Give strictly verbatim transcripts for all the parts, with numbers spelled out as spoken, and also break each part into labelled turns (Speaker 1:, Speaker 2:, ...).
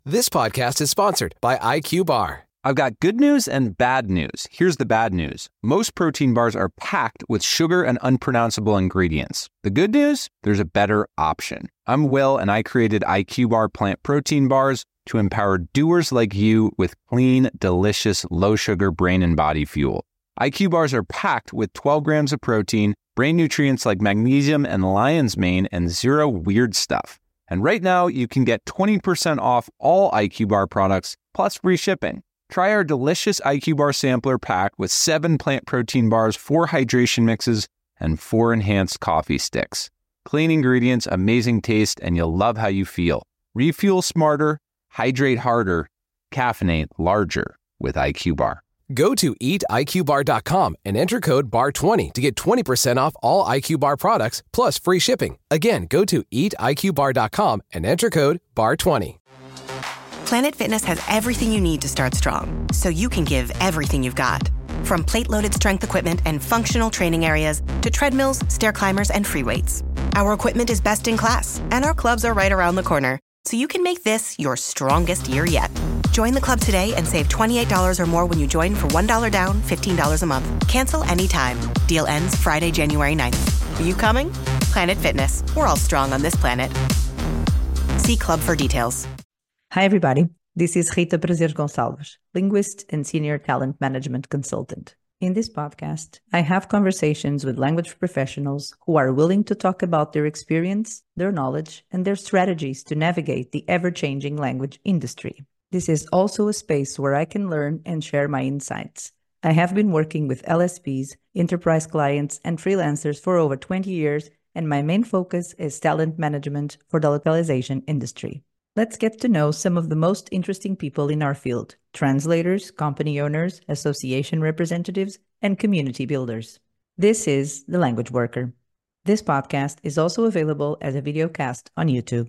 Speaker 1: This podcast is sponsored by I Q Bar.
Speaker 2: I've got good news and bad news. Here's the bad news. Most protein bars are packed with sugar and unpronounceable ingredients. The good news? There's a better option. I'm Will, and I created I Q Bar plant protein bars to empower doers like you with clean, delicious, low-sugar brain and body fuel. I Q Bars are packed with twelve grams of protein, brain nutrients like magnesium and lion's mane, and zero weird stuff. And right now, you can get twenty percent off all I Q Bar products, plus free shipping. Try our delicious I Q Bar sampler pack with seven plant protein bars, four hydration mixes, and four enhanced coffee sticks. Clean ingredients, amazing taste, and you'll love how you feel. Refuel smarter, hydrate harder, caffeinate larger with I Q Bar.
Speaker 1: Go to eat I Q bar dot com and enter code B A R twenty to get twenty percent off all I Q Bar products plus free shipping. Again, go to eat I Q bar dot com and enter code B A R twenty.
Speaker 3: Planet Fitness has everything you need to start strong, so you can give everything you've got. From plate-loaded strength equipment and functional training areas to treadmills, stair climbers, and free weights. Our equipment is best in class, and our clubs are right around the corner, so you can make this your strongest year yet. Join the club today and save twenty-eight dollars or more when you join for one dollar down, fifteen dollars a month. Cancel anytime. Deal ends Friday, January ninth. Are you coming? Planet Fitness. We're all strong on this planet. See club for details.
Speaker 4: Hi, everybody. This is Rita Prazer Gonçalves, linguist and senior talent management consultant. In this podcast, I have conversations with language professionals who are willing to talk about their experience, their knowledge, and their strategies to navigate the ever-changing language industry. This is also a space where I can learn and share my insights. I have been working with L S Ps, enterprise clients, and freelancers for over twenty years, and my main focus is talent management for the localization industry. Let's get to know some of the most interesting people in our field: translators, company owners, association representatives, and community builders. This is The Language Worker. This podcast is also available as a video cast on YouTube.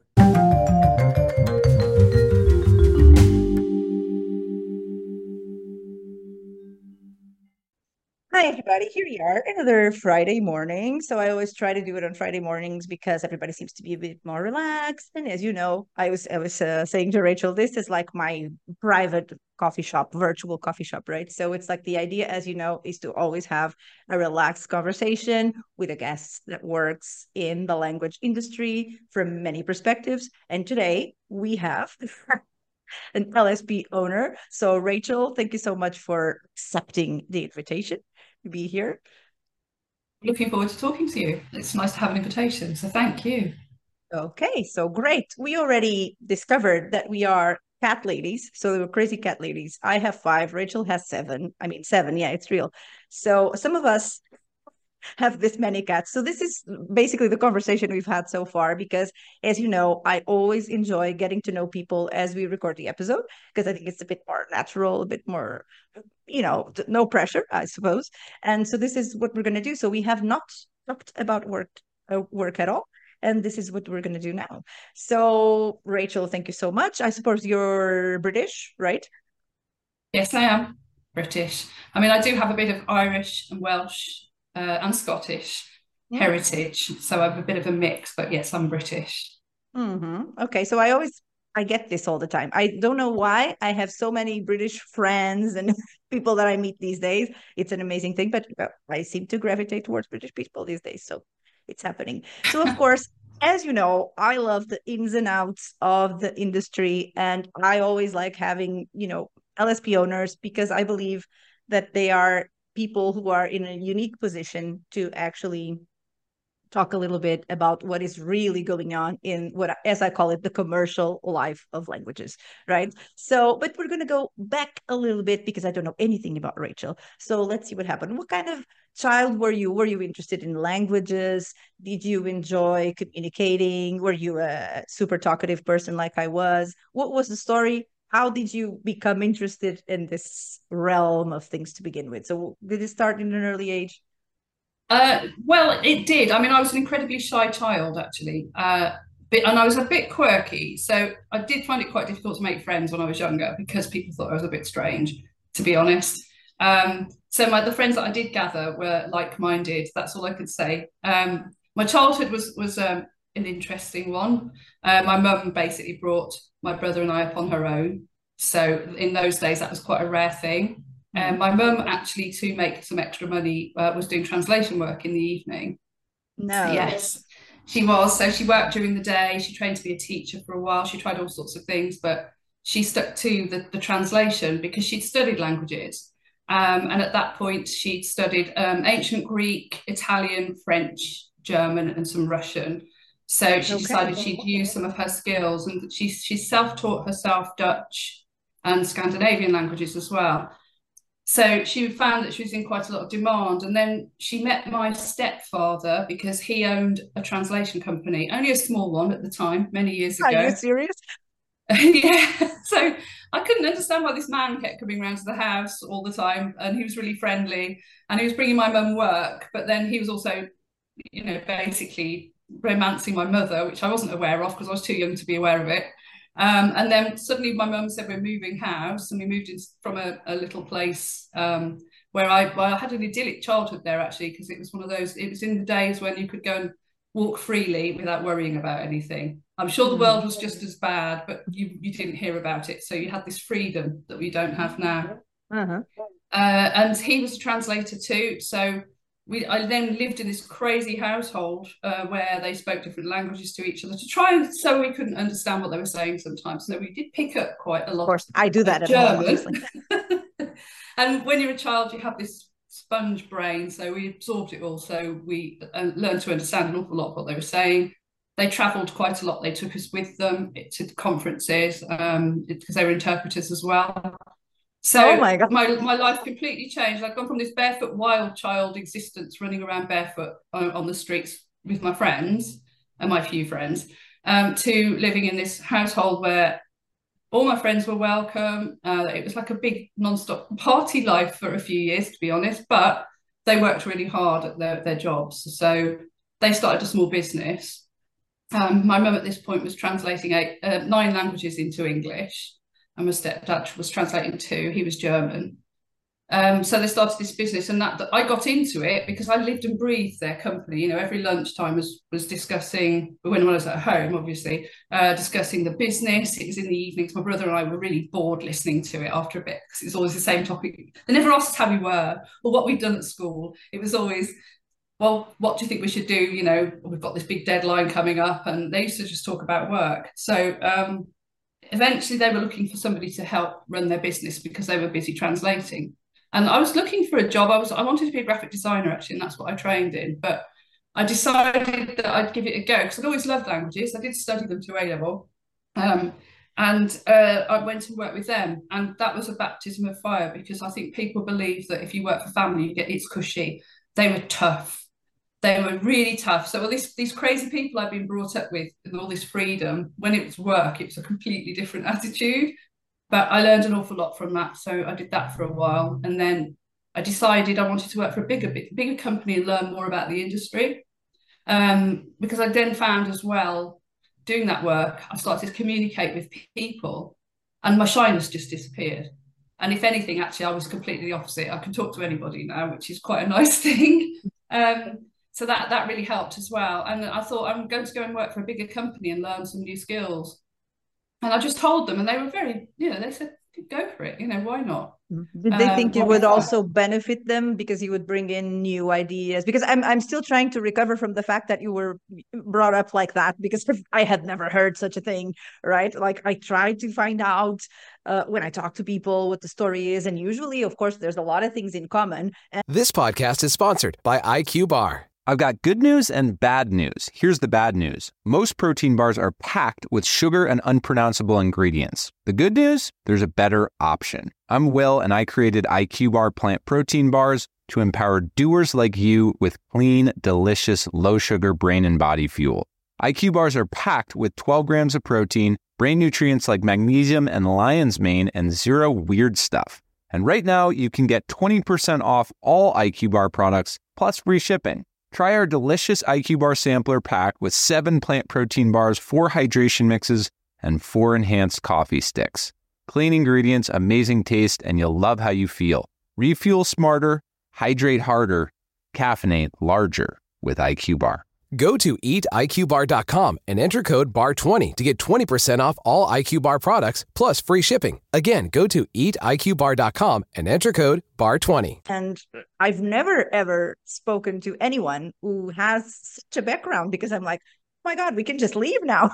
Speaker 4: Hi, everybody. Here we are, another Friday morning. So I always try to do it on Friday mornings because everybody seems to be a bit more relaxed. And as you know, I was I was uh, saying to Rachel, this is like my private coffee shop, virtual coffee shop, right? So it's like the idea, as you know, is to always have a relaxed conversation with a guest that works in the language industry from many perspectives. And today we have an L S P owner. So Rachel, thank you so much for accepting the invitation to be here.
Speaker 5: Looking forward to talking to you. It's nice to have an invitation, so thank you.
Speaker 4: Okay, so great. We already discovered that we are cat ladies, so we're crazy cat ladies. I have five, Rachel has seven. I mean, seven, yeah, it's real. So some of us have this many cats. So this is basically the conversation we've had so far, because as you know, I always enjoy getting to know people as we record the episode, because I think it's a bit more natural, a bit more, you know, no pressure, I suppose. And so this is what we're going to do. So we have not talked about work, uh, work at all. And this is what we're going to do now. So Rachel, thank you so much. I suppose you're British, right?
Speaker 5: Yes, I am British. I mean, I do have a bit of Irish and Welsh Uh, and Scottish yeah. heritage, so I'm a bit of a mix, but yes, I'm British.
Speaker 4: Mm-hmm. Okay, so I always, I get this all the time. I don't know why I have so many British friends and people that I meet these days. It's an amazing thing, but uh, I seem to gravitate towards British people these days, so it's happening. So of course, as you know, I love the ins and outs of the industry, and I always like having, you know, L S P owners, because I believe that they are people who are in a unique position to actually talk a little bit about what is really going on in what, as I call it, the commercial life of languages, right? So, but we're going to go back a little bit because I don't know anything about Rachel. So let's see what happened. What kind of child were you? Were you interested in languages? Did you enjoy communicating? Were you a super talkative person like I was? What was the story? How did you become interested in this realm of things to begin with? So did it start in an early age?
Speaker 5: Uh, well, it did. I mean, I was an incredibly shy child, actually, uh, but, and I was a bit quirky. So I did find it quite difficult to make friends when I was younger because people thought I was a bit strange, to be honest. Um, so my, the friends that I did gather were like-minded. That's all I could say. Um, my childhood was was um, an interesting one. Uh, my mum basically brought my brother and I up on her own. So in those days, that was quite a rare thing. And um, my mum actually, to make some extra money, uh, was doing translation work in the evening.
Speaker 4: No.
Speaker 5: Yes, she was. So she worked during the day. She trained to be a teacher for a while. She tried all sorts of things, but she stuck to the, the translation because she'd studied languages. Um, and at that point, she'd studied um, ancient Greek, Italian, French, German, and some Russian. So she okay. decided she'd use some of her skills, and she, she self-taught herself Dutch and Scandinavian languages as well. So she found that she was in quite a lot of demand. And then she met my stepfather because he owned a translation company, only a small one at the time, many years ago.
Speaker 4: Are you serious?
Speaker 5: Yeah. So I couldn't understand why this man kept coming around to the house all the time. And he was really friendly and he was bringing my mum work. But then he was also, you know, basically romancing my mother, which I wasn't aware of because I was too young to be aware of it. Um, and then suddenly my mum said, we're moving house, and we moved in from a, a little place um, where I, well, I had an idyllic childhood there, actually, because it was one of those, it was in the days when you could go and walk freely without worrying about anything. I'm sure the world was just as bad, but you, you didn't hear about it. So you had this freedom that we don't have now.
Speaker 4: Uh-huh.
Speaker 5: Uh, and he was a translator too. So We, I then lived in this crazy household uh, where they spoke different languages to each other to try and so we couldn't understand what they were saying sometimes. So we did pick up quite a lot.
Speaker 4: Of course, I do that
Speaker 5: of German. And when you're a child, you have this sponge brain. So we absorbed it all. So we uh, learned to understand an awful lot of what they were saying. They travelled quite a lot. They took us with them to conferences um, because they were interpreters as well. So
Speaker 4: oh my, God.
Speaker 5: my my life completely changed. I've gone from this barefoot wild child existence, running around barefoot on, on the streets with my friends and my few friends, um, to living in this household where all my friends were welcome. Uh, it was like a big non-stop party life for a few years, to be honest, but they worked really hard at their, their jobs. So they started a small business. Um, my mum at this point was translating eight, uh, nine languages into English. And my stepdad was translating too. He was German. Um, so they started this business, and that, that I got into it because I lived and breathed their company. You know, every lunchtime was was discussing, when I was at home, obviously, uh, discussing the business. It was in the evenings. My brother and I were really bored listening to it after a bit because it was always the same topic. They never asked us how we were or what we'd done at school. It was always, well, what do you think we should do? You know, we've got this big deadline coming up, and they used to just talk about work. So um, eventually they were looking for somebody to help run their business because they were busy translating. And I was looking for a job. I was I wanted to be a graphic designer, actually, and that's what I trained in. But I decided that I'd give it a go because I'd always loved languages. I did study them to A level. Um, and uh, I went and worked with them. And that was a baptism of fire because I think people believe that if you work for family, you get it's cushy. They were tough. They were really tough. So well, this, these crazy people I've been brought up with and all this freedom, when it was work, it was a completely different attitude. But I learned an awful lot from that. So I did that for a while. And then I decided I wanted to work for a bigger, bigger company and learn more about the industry. Um, because I then found as well, doing that work, I started to communicate with people and my shyness just disappeared. And if anything, actually, I was completely the opposite. I can talk to anybody now, which is quite a nice thing. Um, so that, that really helped as well. And I thought I'm going to go and work for a bigger company and learn some new skills. And I just told them, and they were very, you know, they said, go for it. You know, why not?
Speaker 4: Did they think um, it would also benefit them because you would bring in new ideas? Because I'm I'm still trying to recover from the fact that you were brought up like that, because I had never heard such a thing, right? Like I tried to find out uh, when I talk to people what the story is. And usually, of course, there's a lot of things in common. And-
Speaker 1: this podcast is sponsored by I Q Bar.
Speaker 2: I've got good news and bad news. Here's the bad news. Most protein bars are packed with sugar and unpronounceable ingredients. The good news? There's a better option. I'm Will, and I created I Q Bar plant protein bars to empower doers like you with clean, delicious, low-sugar brain and body fuel. I Q Bars are packed with twelve grams of protein, brain nutrients like magnesium and lion's mane, and zero weird stuff. And right now, you can get twenty percent off all I Q Bar products, plus free shipping. Try our delicious I Q Bar sampler pack with seven plant protein bars, four hydration mixes, and four enhanced coffee sticks. Clean ingredients, amazing taste, and you'll love how you feel. Refuel smarter, hydrate harder, caffeinate larger with I Q Bar.
Speaker 1: Go to eat I Q bar dot com and enter code B A R twenty to get twenty percent off all I Q Bar products plus free shipping. Again, go to eat I Q bar dot com and enter code B A R twenty.
Speaker 4: And I've never, ever spoken to anyone who has such a background because I'm like, oh my God, we can just leave now.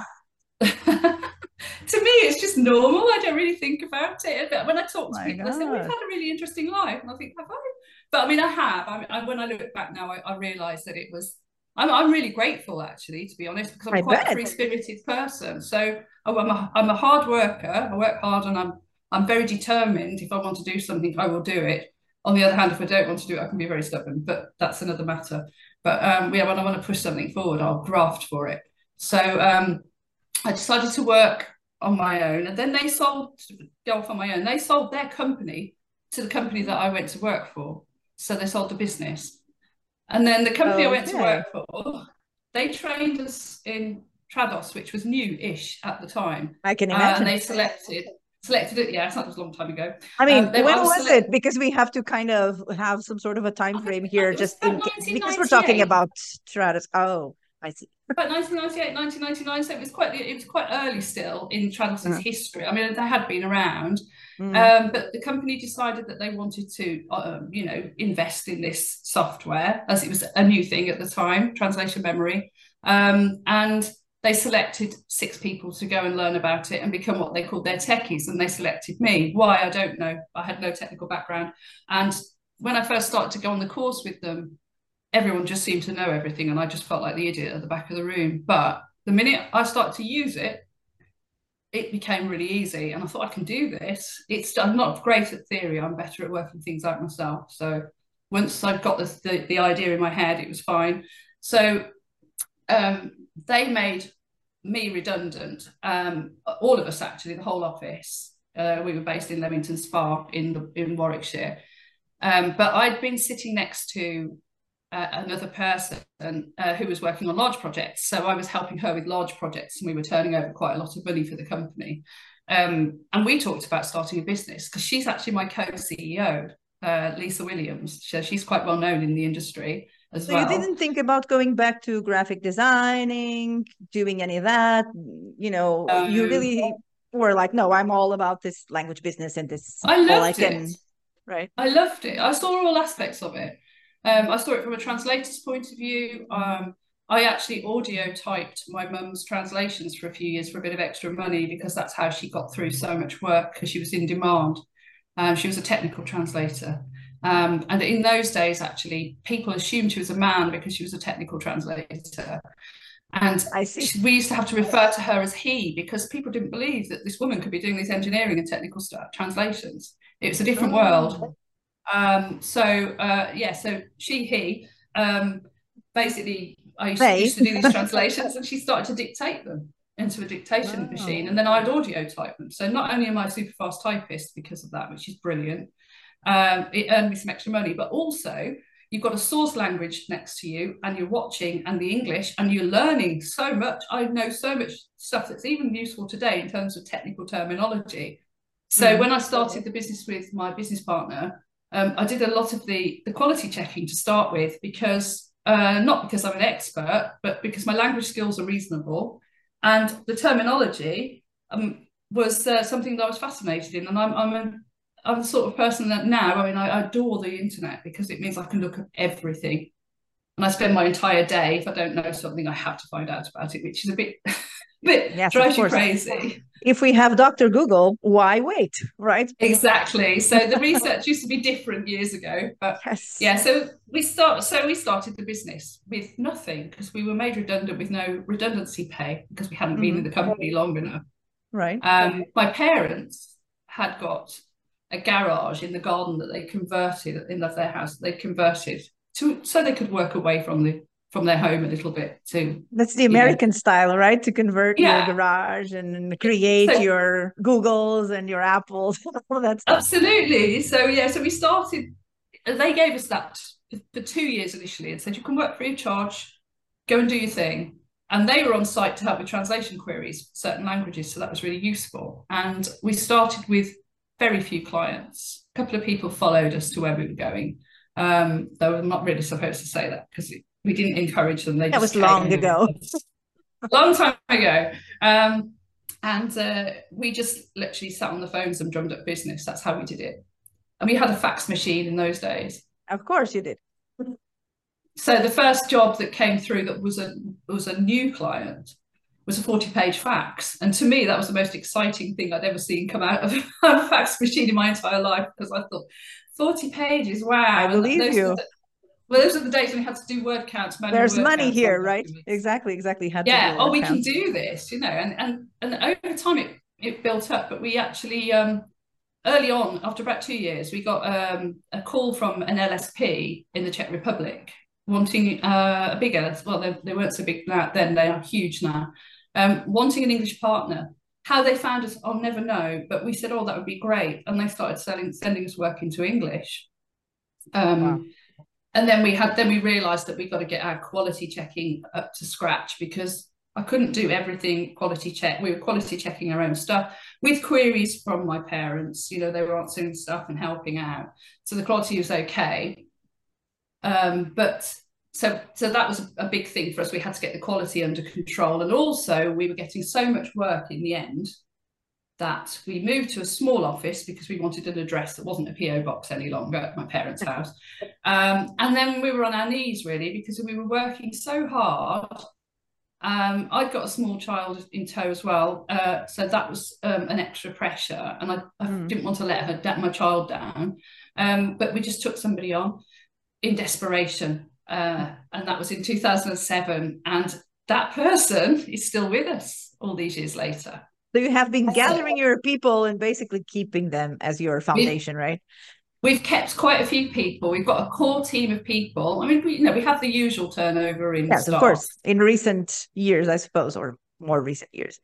Speaker 5: To me, it's just normal. I don't really think about it. But when I talk to
Speaker 4: My
Speaker 5: people, I say,
Speaker 4: God.
Speaker 5: we've had a really interesting life. And I think, have I? But I mean, I have. I, I, when I look back now, I, I realise that it was, I'm, I'm really grateful, actually, to be honest, because I'm
Speaker 4: I
Speaker 5: quite
Speaker 4: bet.
Speaker 5: a free-spirited person. So oh, I'm a, I'm a hard worker. I work hard and I'm, I'm very determined. If I want to do something, I will do it. On the other hand, if I don't want to do it, I can be very stubborn, but that's another matter. But um, yeah, when I want to push something forward, I'll graft for it. So um, I decided to work on my own, and then they sold, go off on my own. They sold their company to the company that I went to work for. So they sold the business. And then the company I went to
Speaker 4: Okay.
Speaker 5: work for, they trained us in Trados, which was new-ish at the time.
Speaker 4: I can
Speaker 5: Uh,
Speaker 4: imagine.
Speaker 5: and they selected, selected it, yeah, it's not just a long time ago.
Speaker 4: I mean,
Speaker 5: Um, they-
Speaker 4: when
Speaker 5: I
Speaker 4: was
Speaker 5: select-
Speaker 4: it? Because we have to kind of have some sort of a time
Speaker 5: I
Speaker 4: frame
Speaker 5: think
Speaker 4: here,
Speaker 5: it was
Speaker 4: just
Speaker 5: about
Speaker 4: in ca- because we're talking
Speaker 5: nineteen ninety-eight.
Speaker 4: about Stratus. Oh, I see.
Speaker 5: About nineteen ninety-eight, nineteen ninety-nine, so it was quite it was quite early still in Trados's
Speaker 4: Mhm.
Speaker 5: history. I mean, they had been around,
Speaker 4: Mm.
Speaker 5: um, but the company decided that they wanted to, um, you know, invest in this software as it was a new thing at the time, translation memory, um, and they selected six people to go and learn about it and become what they called their techies, and they selected me. Why, I don't know. I had no technical background, and when I first started to go on the course with them, everyone just seemed to know everything, and I just felt like the idiot at the back of the room. But the minute I started to use it, it became really easy, and I thought, I can do this. It's I'm not great at theory. I'm better at working things out myself. So once I got the, the, the idea in my head, it was fine. So um, they made me redundant. Um, all of us, actually, the whole office. Uh, we were based in Leamington Spa in, in Warwickshire. Um, but I'd been sitting next to Uh, another person uh, who was working on large projects. So I was helping her with large projects, and we were turning over quite a lot of money for the company. Um, and we talked about starting a business because she's actually my co-C E O, uh, Lisa Williams. So she's quite well known in the industry as
Speaker 4: So
Speaker 5: well.
Speaker 4: you didn't think about going back to graphic designing, doing any of that? You know, you
Speaker 5: Um,
Speaker 4: really were like, no, I'm all about this language business and this
Speaker 5: I
Speaker 4: all I
Speaker 5: loved
Speaker 4: can,
Speaker 5: it.
Speaker 4: right?
Speaker 5: I loved it. I saw all aspects of it. Um, I saw it from a translator's point of view. Um, I actually audio typed my mum's translations for a few years for a bit of extra money, because that's how she got through so much work, because she was in demand. Um, she was a technical translator. Um, and in those days, actually, people assumed she was a man because she was a technical translator. And
Speaker 4: I see.
Speaker 5: she- we used to have to refer to her as he, because people didn't believe that this woman could be doing these engineering and technical stuff, translations. It was a different
Speaker 4: Oh.
Speaker 5: world. Um, so uh, yeah, so she, he, um, basically I used,
Speaker 4: They.
Speaker 5: used to do these translations, and she started to dictate them into a dictation
Speaker 4: Wow.
Speaker 5: machine, and then I'd audio type them. So not only am I a super fast typist because of that, which is brilliant, um, it earned me some extra money, but also you've got a source language next to you, and you're watching, and the English, and you're learning so much. I know so much stuff that's even useful today in terms of technical terminology. So
Speaker 4: Mhm.
Speaker 5: when I started the business with my business partner, Um, I did a lot of the, the quality checking to start with, because uh, not because I'm an expert, but because my language skills are reasonable, and the terminology um, was uh, something that I was fascinated in. And I'm I'm, a, I'm the sort of person that now, I mean, I, I adore the internet, because it means I can look at everything. And I spend my entire day, if I don't know something, I have to find out about it, which is a bit, bit
Speaker 4: Yes, of
Speaker 5: drives you
Speaker 4: course.
Speaker 5: crazy.
Speaker 4: If we have Doctor Google, why wait, right?
Speaker 5: Exactly. So the research used to be different years ago, but
Speaker 4: Yes.
Speaker 5: yeah. So we start. So we started the business with nothing, because we were made redundant with no redundancy pay, because we hadn't been in the company long enough.
Speaker 4: Right.
Speaker 5: Um, my parents had got a garage in the garden that they converted in their house. They converted to so they could work away from the from their home a little bit too.
Speaker 4: That's the American style, right? To convert
Speaker 5: Yeah.
Speaker 4: your garage and create
Speaker 5: So-
Speaker 4: your Googles and your Apples, all that stuff.
Speaker 5: Absolutely. So yeah, so we started, they gave us that for two years initially, and said, you can work free of charge, go and do your thing. And they were on site to help with translation queries for certain languages, so that was really useful. And we started with very few clients. A couple of people followed us to where we were going. Um, though I'm not really supposed to say that, because it we didn't encourage them. They
Speaker 4: That
Speaker 5: just
Speaker 4: was long
Speaker 5: came.
Speaker 4: ago.
Speaker 5: Long time ago. Um, and uh, we just literally sat on the phones and drummed up business. That's how we did it. And we had a fax machine in those days.
Speaker 4: Of course you did.
Speaker 5: So the first job that came through that was a was a new client was a forty-page fax. And to me, that was the most exciting thing I'd ever seen come out of a fax machine in my entire life, because I thought, forty pages, wow.
Speaker 4: I believe
Speaker 5: those
Speaker 4: you.
Speaker 5: The, well, those are the days when we had to do word counts.
Speaker 4: There's
Speaker 5: word
Speaker 4: money
Speaker 5: counts
Speaker 4: here, right? Exactly, exactly. Had
Speaker 5: yeah,
Speaker 4: to do
Speaker 5: oh, we
Speaker 4: counts.
Speaker 5: can do this, you know. And, and, and over time, it, it built up. But we actually, um, early on, after about two years, we got um, a call from an L S P in the Czech Republic wanting uh, a bigger, well, they, they weren't so big then, they are huge now, um, wanting an English partner. How they found us, I'll never know, but we said, oh, that would be great. And they started selling, sending us work into English. Um, wow. And then we had, then we realized that we've got to get our quality checking up to scratch, because I couldn't do everything quality check. We were quality checking our own stuff with queries from my parents. You know, they were answering stuff and helping out. So the quality was okay. Um, but so, so that was a big thing for us. We had to get the quality under control. And also we were getting so much work in the end that we moved to a small office because we wanted an address that wasn't a P O box any longer at my parents' house. Um, and then we were on our knees, really, because we were working so hard. Um, I'd got a small child in tow as well. Uh, so that was um, an extra pressure. And I, I mm. didn't want to let her, my child down. Um, but we just took somebody on in desperation. Uh, and that was in two thousand seven. And that person is still with us all these years later.
Speaker 4: So you have been gathering your people and basically keeping them as your foundation, we've, right?
Speaker 5: We've kept quite a few people. We've got a core team of people. I mean, we, you know, we have the usual turnover in
Speaker 4: yes,
Speaker 5: staff.
Speaker 4: Of course, in recent years, I suppose, or more recent years.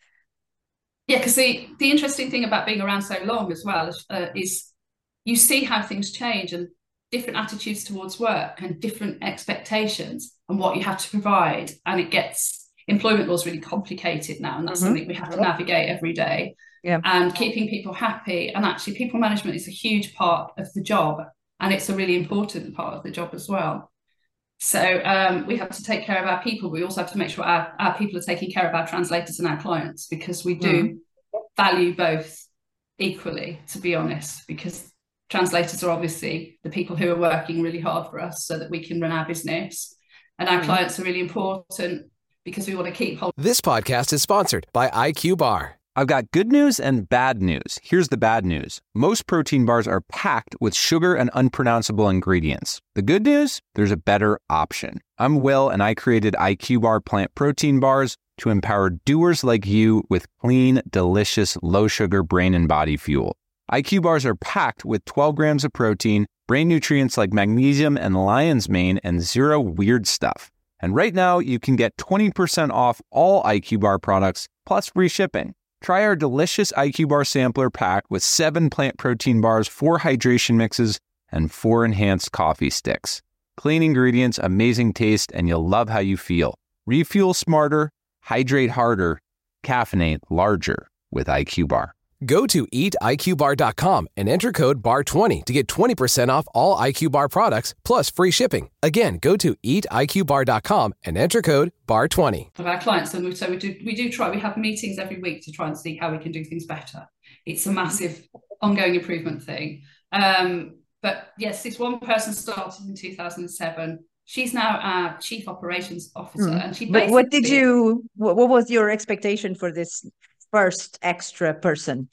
Speaker 5: Yeah, because the, the interesting thing about being around so long as well is, uh, is you see how things change and different attitudes towards work and different expectations and what you have to provide. And it gets, employment law is really complicated now, and that's mm-hmm. something we have to navigate every day. Yeah. And keeping people happy. And actually people management is a huge part of the job, and it's a really important part of the job as well. So um, we have to take care of our people. We also have to make sure our, our people are taking care of our translators and our clients, because we do mm. value both equally, to be honest, because translators are obviously the people who are working really hard for us so that we can run our business. And our mm. clients are really important because we want to keep hold.
Speaker 1: This podcast is sponsored by I Q Bar.
Speaker 2: I've got good news and bad news. Here's the bad news. Most protein bars are packed with sugar and unpronounceable ingredients. The good news? There's a better option. I'm Will, and I created I Q Bar plant protein bars to empower doers like you with clean, delicious, low-sugar brain and body fuel. I Q Bars are packed with twelve grams of protein, brain nutrients like magnesium and lion's mane, and zero weird stuff. And right now, you can get twenty percent off all I Q Bar products, plus free shipping. Try our delicious I Q Bar sampler pack with seven plant protein bars, four hydration mixes, and four enhanced coffee sticks. Clean ingredients, amazing taste, and you'll love how you feel. Refuel smarter, hydrate harder, caffeinate larger with I Q Bar.
Speaker 1: Go to eat I Q bar dot com and enter code B A R twenty to get twenty percent off all I Q Bar products, plus free shipping. Again, go to eat I Q bar dot com and enter code B A R twenty.
Speaker 5: Of our clients, and we, so we do, we do try, we have meetings every week to try and see how we can do things better. It's a massive ongoing improvement thing. Um, but yes, this one person started in two thousand seven. She's now our chief operations officer. Mm. And she
Speaker 4: But what did you, what, what was your expectation for this first extra person?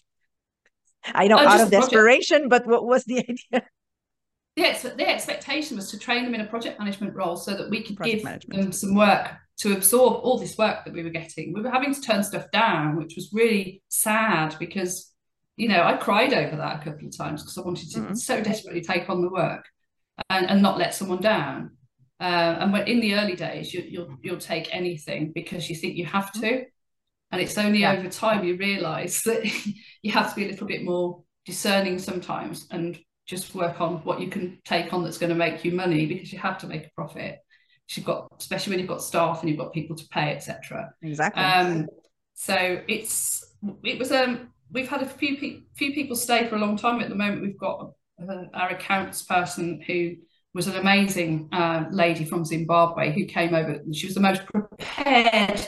Speaker 4: I know, oh, out of desperation, but what was the idea?
Speaker 5: Yes, the expectation was to train them in a project management role so that we could project give management. them some work to absorb all this work that we were getting. We were having to turn stuff down, which was really sad because, you know, I cried over that a couple of times because I wanted to mm-hmm. so desperately take on the work and, and not let someone down. Uh, and when, in the early days, you, you'll you'll take anything because you think you have to. And it's only yeah. over time you realise that you have to be a little bit more discerning sometimes and just work on what you can take on that's going to make you money, because you have to make a profit. You've got, especially when you've got staff and you've got people to pay, et cetera.
Speaker 4: Exactly.
Speaker 5: Um, so it's it was um we've had a few pe- few people stay for a long time. At the moment, we've got uh, our accounts person who was an amazing uh, lady from Zimbabwe who came over, and she was the most prepared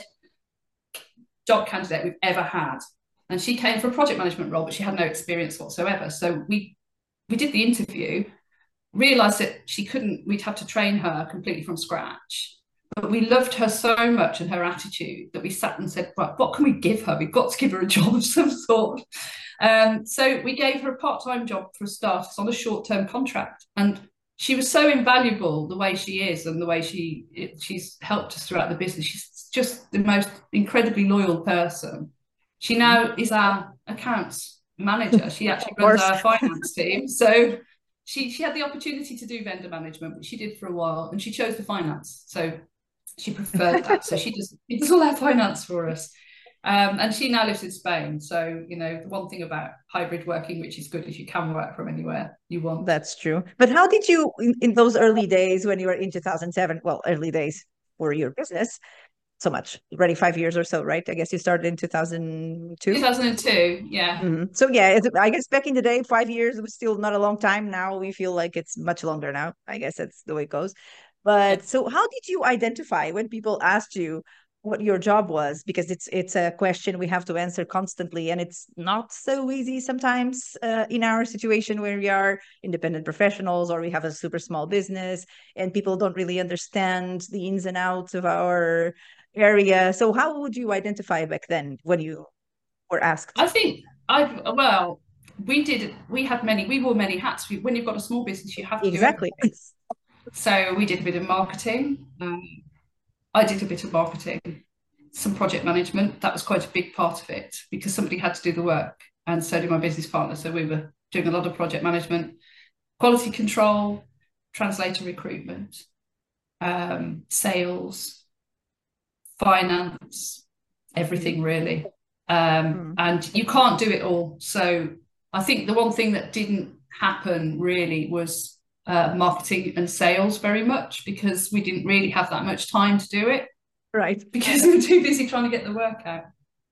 Speaker 5: job candidate we've ever had. And she came for a project management role, but she had no experience whatsoever. So we we did the interview, realized that she couldn't, we'd have to train her completely from scratch. But we loved her so much and her attitude that we sat and said, right, what can we give her? We've got to give her a job of some sort. Um, so we gave her a part-time job for a start on a short-term contract. And she was so invaluable the way she is and the way she it, she's helped us throughout the business. She's just the most incredibly loyal person. She now is our accounts manager. She actually runs our finance team. So she she had the opportunity to do vendor management, which she did for a while, and she chose the finance. So she preferred that. So she does, she does all our finance for us. Um, and she now lives in Spain. So, you know, the one thing about hybrid working, which is good, is you can work from anywhere you want.
Speaker 4: That's true. But how did you, in, in those early days when you were in two thousand seven, well, early days for your business, so much, already five years or so, right? I guess you started in two thousand two?
Speaker 5: two thousand two, yeah.
Speaker 4: Mm-hmm. So yeah, I guess back in the day, five years was still not a long time. Now we feel like it's much longer now. I guess that's the way it goes. But so how did you identify when people asked you what your job was? Because it's it's a question we have to answer constantly, and it's not so easy sometimes uh, in our situation where we are independent professionals or we have a super small business and people don't really understand the ins and outs of our area. So how would you identify back then when you were asked?
Speaker 5: I think I well, we did we had many we wore many hats. When you've got a small business, you have to
Speaker 4: exactly.
Speaker 5: do everything. So we did a bit of marketing. Um, I did a bit of marketing, some project management. That was quite a big part of it because somebody had to do the work, and so did my business partner. So we were doing a lot of project management, quality control, translator recruitment, um, sales, finance, everything really. Um, mm. And you can't do it all. So I think the one thing that didn't happen really was Uh, marketing and sales very much, because we didn't really have that much time to do it,
Speaker 4: right?
Speaker 5: Because we were too busy trying to get the work out.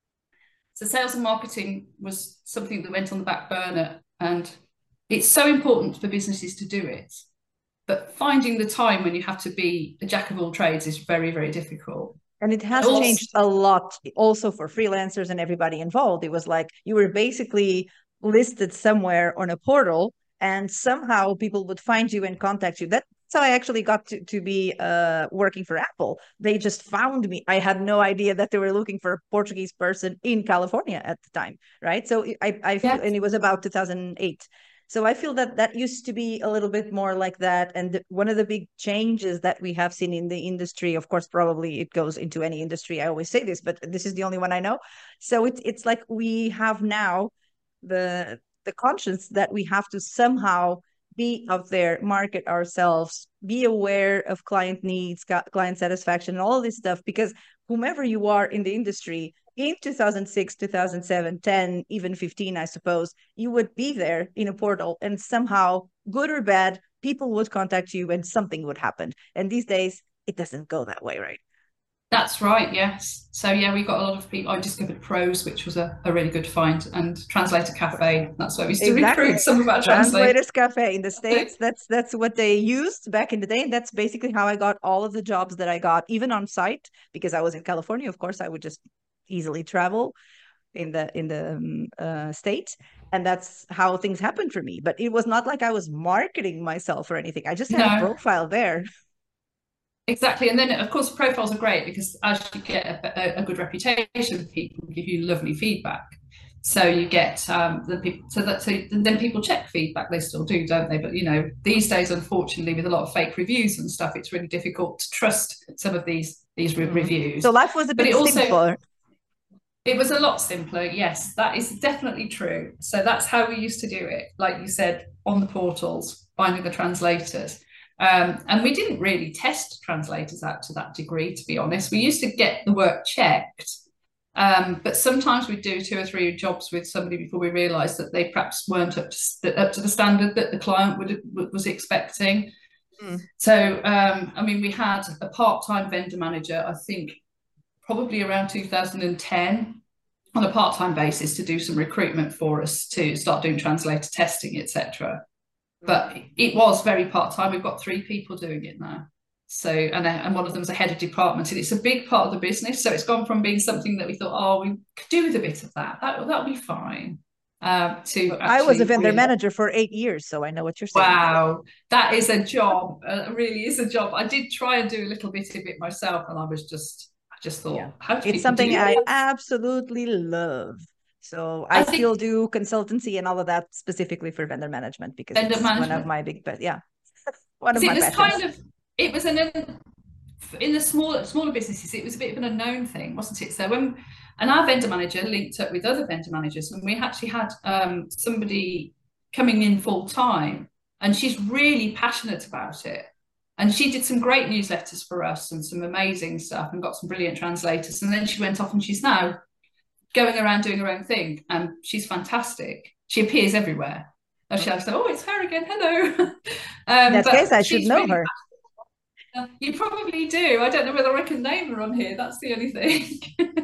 Speaker 5: So sales and marketing was something that went on the back burner, and it's so important for businesses to do it, but finding the time when you have to be a jack of all trades is very, very difficult.
Speaker 4: And it has also changed a lot also for freelancers and everybody involved. It was like you were basically listed somewhere on a portal, and somehow people would find you and contact you. That's how I actually got to, to be uh, working for Apple. They just found me. I had no idea that they were looking for a Portuguese person in California at the time, right? So I, I feel, yes. And it was about two thousand eight. So I feel that that used to be a little bit more like that. And the, one of the big changes that we have seen in the industry, of course, probably it goes into any industry. I always say this, but this is the only one I know. So it's it's like we have now the... the conscience that we have to somehow be out there, market ourselves, be aware of client needs, client satisfaction, and all of this stuff, because whomever you are in the industry, in two thousand six, two thousand seven, ten, even fifteen, I suppose, you would be there in a portal, and somehow, good or bad, people would contact you and something would happen. And these days, it doesn't go that way, right?
Speaker 5: That's right, yes. So yeah, we got a lot of people. I discovered Pros, which was a, a really good find, and Translator Cafe. That's where we used to exactly. recruit some of our translators.
Speaker 4: Translators Cafe in the States. That's that's what they used back in the day. And that's basically how I got all of the jobs that I got, even on site, because I was in California. Of course, I would just easily travel in the in the um, uh, state, and that's how things happened for me. But it was not like I was marketing myself or anything. I just had no. a profile there.
Speaker 5: Exactly. And then, of course, profiles are great because as you get a, a good reputation, people give you lovely feedback. So you get um, the people, so that so then people check feedback. They still do, don't they? But, you know, these days, unfortunately, with a lot of fake reviews and stuff, it's really difficult to trust some of these these re- reviews.
Speaker 4: So life was a bit simpler.
Speaker 5: It was a lot simpler. Yes, that is definitely true. So that's how we used to do it. Like you said, on the portals, finding the translators. Um, and we didn't really test translators out to that degree, to be honest. We used to get the work checked, um, but sometimes we'd do two or three jobs with somebody before we realised that they perhaps weren't up to, up to the standard that the client would, was expecting. Mm. So, um, I mean, we had a part-time vendor manager, I think, probably around two thousand ten, on a part-time basis to do some recruitment for us to start doing translator testing, et cetera. but it was very part-time. We've got three people doing it now. So, and, and one of them is a head of department, and it's a big part of the business. So it's gone from being something that we thought, oh, we could do with a bit of that. That that'll be fine. Um, to
Speaker 4: I was a vendor
Speaker 5: really,
Speaker 4: manager for eight years, so I know what you're saying.
Speaker 5: Wow, that is a job. Uh, really is a job. I did try and do a little bit of it myself, and I was just, I just thought, yeah. how do
Speaker 4: it's something I absolutely love. So I, I still do consultancy and all of that specifically for vendor management because vendor it's management. one of my big, but yeah, one of
Speaker 5: it
Speaker 4: my
Speaker 5: was
Speaker 4: passions.
Speaker 5: kind of. It was an in the smaller smaller businesses. It was a bit of an unknown thing, wasn't it? So when and our vendor manager linked up with other vendor managers, and we actually had um, somebody coming in full time, and she's really passionate about it. And she did some great newsletters for us and some amazing stuff, and got some brilliant translators. And then she went off, and she's now going around doing her own thing, and she's fantastic. She appears everywhere. And she said, "Oh, it's her again. Hello." um,
Speaker 4: In that case, I should know really her.
Speaker 5: Uh, you probably do. I don't know whether I can name her on here. That's the only thing.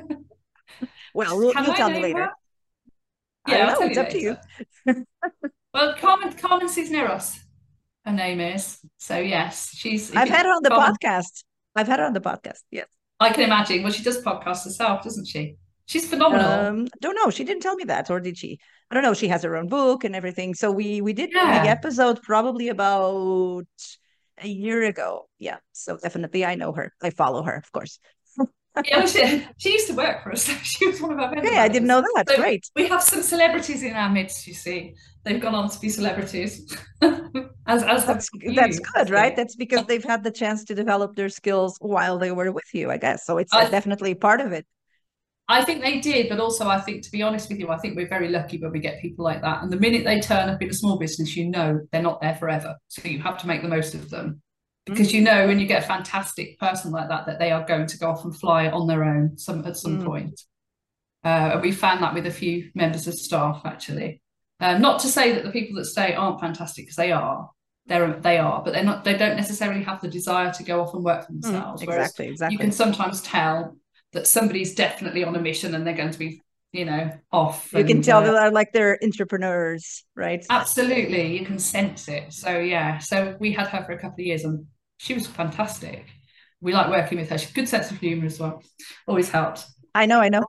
Speaker 4: Well, we'll you'll tell me later.
Speaker 5: Her? Yeah,
Speaker 4: I know, it's up later. to you.
Speaker 5: Well, Carmen Carmen Cisneros, her name is. So yes, she's.
Speaker 4: I've had her on the Carmen, podcast. I've had her on the podcast. Yes,
Speaker 5: I can imagine. Well, she does podcasts herself, doesn't she? She's phenomenal.
Speaker 4: Um, don't know. She didn't tell me that, or did she? I don't know. She has her own book and everything. So we we did yeah. the episode probably about a year ago. Yeah. So definitely I know her. I follow her, of course.
Speaker 5: Yeah, she, she used to work for us. She was one of our vendors.
Speaker 4: Yeah, I didn't know that. So great.
Speaker 5: We have some celebrities in our midst, you see. They've gone on to be celebrities. as, as
Speaker 4: that's
Speaker 5: you,
Speaker 4: that's good, right? That's because they've had the chance to develop their skills while they were with you, I guess. So it's uh, definitely part of it.
Speaker 5: I think they did, but also I think, to be honest with you, I think we're very lucky when we get people like that. And the minute they turn up in a small business, you know they're not there forever. So you have to make the most of them. Because mm. you know when you get a fantastic person like that, that they are going to go off and fly on their own some at some mm. point. Uh, and we found that with a few members of staff, actually. Uh, not to say that the people that stay aren't fantastic, because they are. They're, they are, but they're not. They don't necessarily have the desire to go off and work for themselves.
Speaker 4: Mm, exactly, exactly.
Speaker 5: You can sometimes tell that somebody's definitely on a mission and they're going to be, you know, off.
Speaker 4: You and, can tell uh, that like they're entrepreneurs, right?
Speaker 5: Absolutely. You can sense it. So yeah, so we had her for a couple of years and she was fantastic. We like working with her. She's a good sense of humor as well. Always helps.
Speaker 4: I know, I know.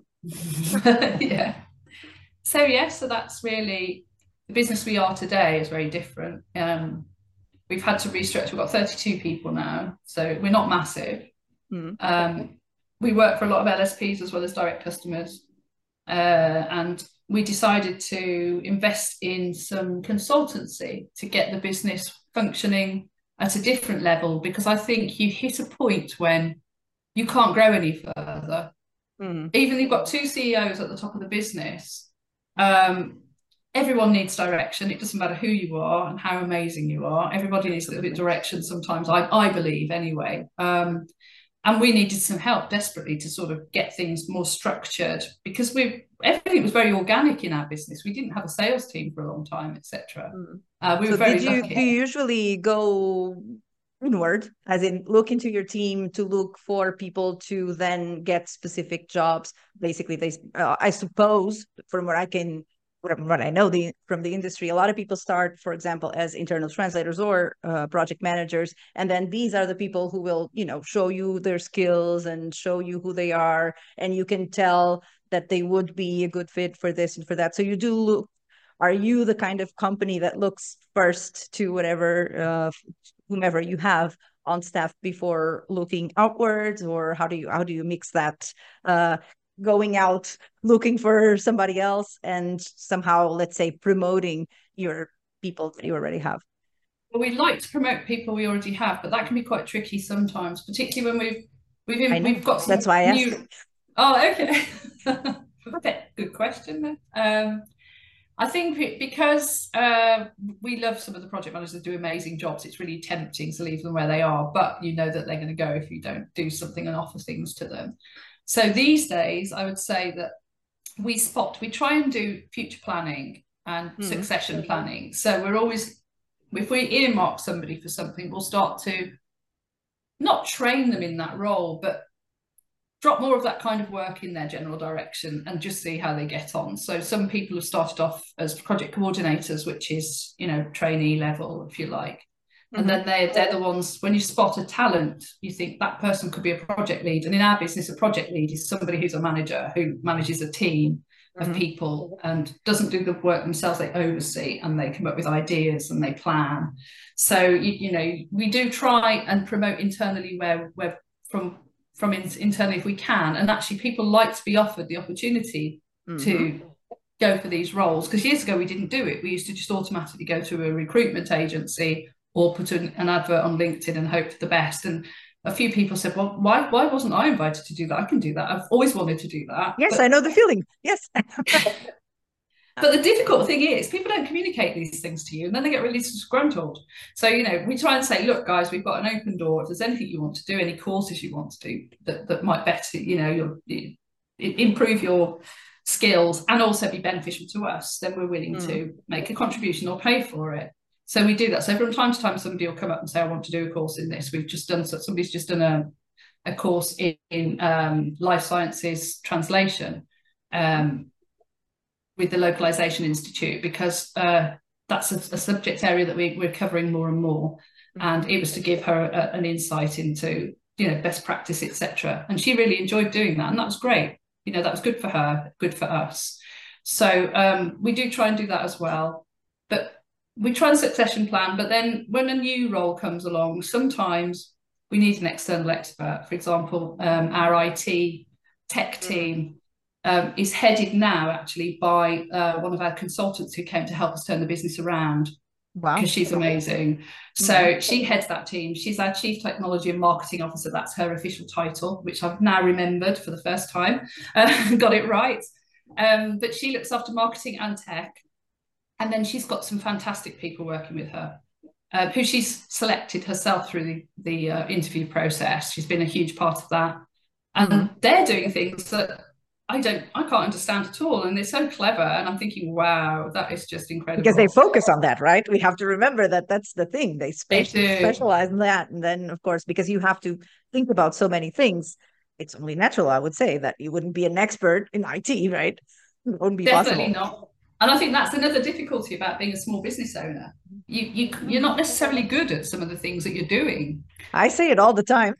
Speaker 5: Yeah. So yeah, so that's really, the business we are today is very different. Um, we've had to restructure. We've got thirty-two people now, so we're not massive. Mm. Um, we work for a lot of L S Ps as well as direct customers. Uh, and we decided to invest in some consultancy to get the business functioning at a different level, because I think you hit a point when you can't grow any further. Mm. Even you've got two C E Os at the top of the business, um, everyone needs direction. It doesn't matter who you are and how amazing you are. Everybody needs a little bit of direction sometimes, I, I believe anyway. Um, And we needed some help desperately to sort of get things more structured, because we everything was very organic in our business. We didn't have a sales team for a long time, et cetera. Mm. Uh, we
Speaker 4: so
Speaker 5: were very
Speaker 4: did you,
Speaker 5: lucky.
Speaker 4: Do you usually go inward, as in look into your team to look for people to then get specific jobs? Basically, they, uh, I suppose, from what I can. What I know the, from the industry, a lot of people start, for example, as internal translators or uh, project managers, and then these are the people who will, you know, show you their skills and show you who they are, and you can tell that they would be a good fit for this and for that. So you do look. Are you the kind of company that looks first to whatever, uh, whomever you have on staff before looking outwards, or how do you how do you mix that? Uh, going out looking for somebody else and somehow, let's say, promoting your people that you already have?
Speaker 5: Well, we like to promote people we already have, but that can be quite tricky sometimes, particularly when we've we've we've got some
Speaker 4: that's why I
Speaker 5: new...
Speaker 4: asked.
Speaker 5: Oh, okay. Good question then. Um, I think because uh, we love some of the project managers that do amazing jobs, it's really tempting to leave them where they are, but you know that they're going to go if you don't do something and offer things to them. So these days, I would say that we spot, we try and do future planning and mm. succession planning. So we're always, if we earmark somebody for something, we'll start to not train them in that role, but drop more of that kind of work in their general direction and just see how they get on. So some people have started off as project coordinators, which is, you know, trainee level, if you like. Mm-hmm. And then they're, they're the ones, when you spot a talent, you think that person could be a project lead. And in our business, a project lead is somebody who's a manager who manages a team of mm-hmm. people and doesn't do the work themselves. They oversee and they come up with ideas and they plan. So, you, you know, we do try and promote internally where we're from, from in, internally if we can. And actually people like to be offered the opportunity mm-hmm. to go for these roles. Because years ago we didn't do it. We used to just automatically go to a recruitment agency or put an, an advert on LinkedIn and hope for the best. And a few people said, well, why why wasn't I invited to do that? I can do that. I've always wanted to do that.
Speaker 4: Yes,
Speaker 5: but,
Speaker 4: I know the feeling. Yes.
Speaker 5: But the difficult thing is people don't communicate these things to you and then they get really disgruntled. So, you know, we try and say, look, guys, we've got an open door. If there's anything you want to do, any courses you want to do that, that might better, you know, your, you, improve your skills and also be beneficial to us, then we're willing mm. to make a contribution or pay for it. So we do that. So from time to time, somebody will come up and say, I want to do a course in this. We've just done, so somebody's just done a, a course in, in um, life sciences translation. Um, with the Localization Institute, because uh, that's a, a subject area that we, we're covering more and more. And it was to give her a, an insight into, you know, best practice, et cetera. And she really enjoyed doing that. And that was great. You know, that was good for her, good for us. So um, we do try and do that as well. But we try and succession plan. But then when a new role comes along, sometimes we need an external expert. For example, um, our I T tech team Um, is headed now actually by uh, one of our consultants who came to help us turn the business around. Wow. Because she's amazing. Mm-hmm. So she heads that team. She's our Chief Technology and Marketing Officer. That's her official title, which I've now remembered for the first time. Uh, got it right. Um, but she looks after marketing and tech. And then she's got some fantastic people working with her, uh, who she's selected herself through the, the uh, interview process. She's been a huge part of that. And mm-hmm. they're doing things that I don't, I can't understand at all. And they're so clever. And I'm thinking, wow, that is just incredible.
Speaker 4: Because they focus on that, right? We have to remember that that's the thing. They, spe- they specialize in that. And then, of course, because you have to think about so many things, it's only natural, I would say, that you wouldn't be an expert in I T, right? It wouldn't be
Speaker 5: Definitely
Speaker 4: possible.
Speaker 5: not. And I think that's another difficulty about being a small business owner. You, you, you're not necessarily good at some of the things that you're doing.
Speaker 4: I say it all the time.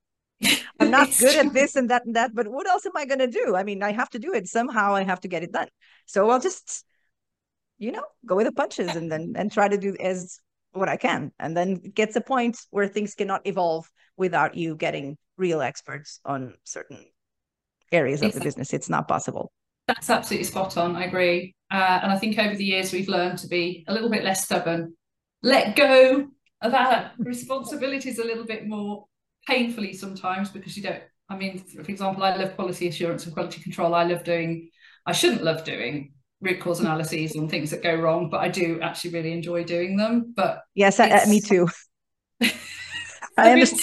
Speaker 4: I'm not good true. at this and that and that, but what else am I going to do? I mean, I have to do it. Somehow I have to get it done. So I'll just, you know, go with the punches and then and try to do as what I can. And then it gets a point where things cannot evolve without you getting real experts on certain areas exactly. of the business. It's not possible.
Speaker 5: That's absolutely spot on. I agree. Uh, and I think over the years, we've learned to be a little bit less stubborn, let go of our responsibilities a little bit more. Painfully sometimes, because you don't, I mean, for example, I love quality assurance and quality control. I love doing, I shouldn't love doing root cause analyses on things that go wrong, but I do actually really enjoy doing them. But
Speaker 4: yes, I, me too. I understand.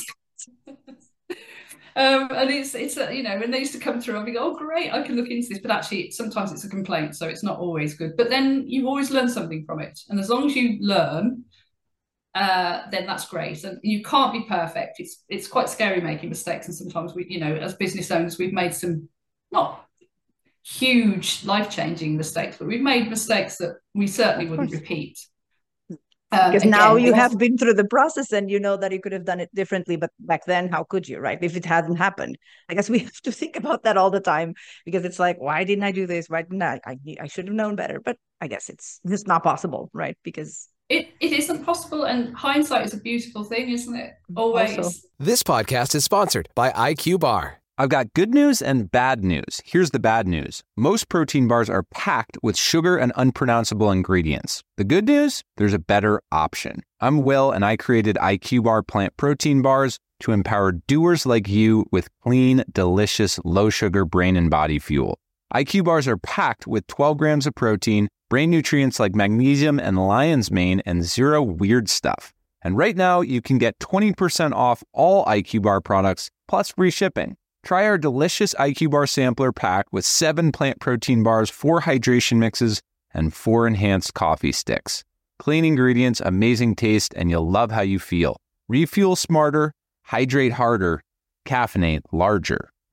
Speaker 5: um, and it's, it's uh, you know, when they used to come through, I'd be, oh, great, I can look into this. But actually, sometimes it's a complaint, so it's not always good. But then you always learn something from it. And as long as you learn, Uh, then that's great. And you can't be perfect. It's it's quite scary making mistakes. And sometimes we, you know, as business owners, we've made some not huge life-changing mistakes, but we've made mistakes that we certainly wouldn't repeat.
Speaker 4: Um, because again, now you have been through the process and you know that you could have done it differently, but back then, how could you, right? If it hadn't happened. I guess we have to think about that all the time, because it's like, why didn't I do this? Why didn't I? I, I should have known better. But I guess it's just not possible, right? Because
Speaker 5: It, it isn't possible, and hindsight is a beautiful thing, isn't it? Always. Also.
Speaker 1: This podcast is sponsored by I Q Bar.
Speaker 2: I've got good news and bad news. Here's the bad news. Most protein bars are packed with sugar and unpronounceable ingredients. The good news? There's a better option. I'm Will, and I created I Q Bar plant protein bars to empower doers like you with clean, delicious, low-sugar brain and body fuel. I Q Bars are packed with twelve grams of protein, brain nutrients like magnesium and lion's mane, and zero weird stuff. And right now, you can get twenty percent off all I Q Bar products, plus free shipping. Try our delicious I Q Bar sampler pack with seven plant protein bars, four hydration mixes, and four enhanced coffee sticks. Clean ingredients, amazing taste, and you'll love how you feel. Refuel smarter, hydrate harder, caffeinate larger.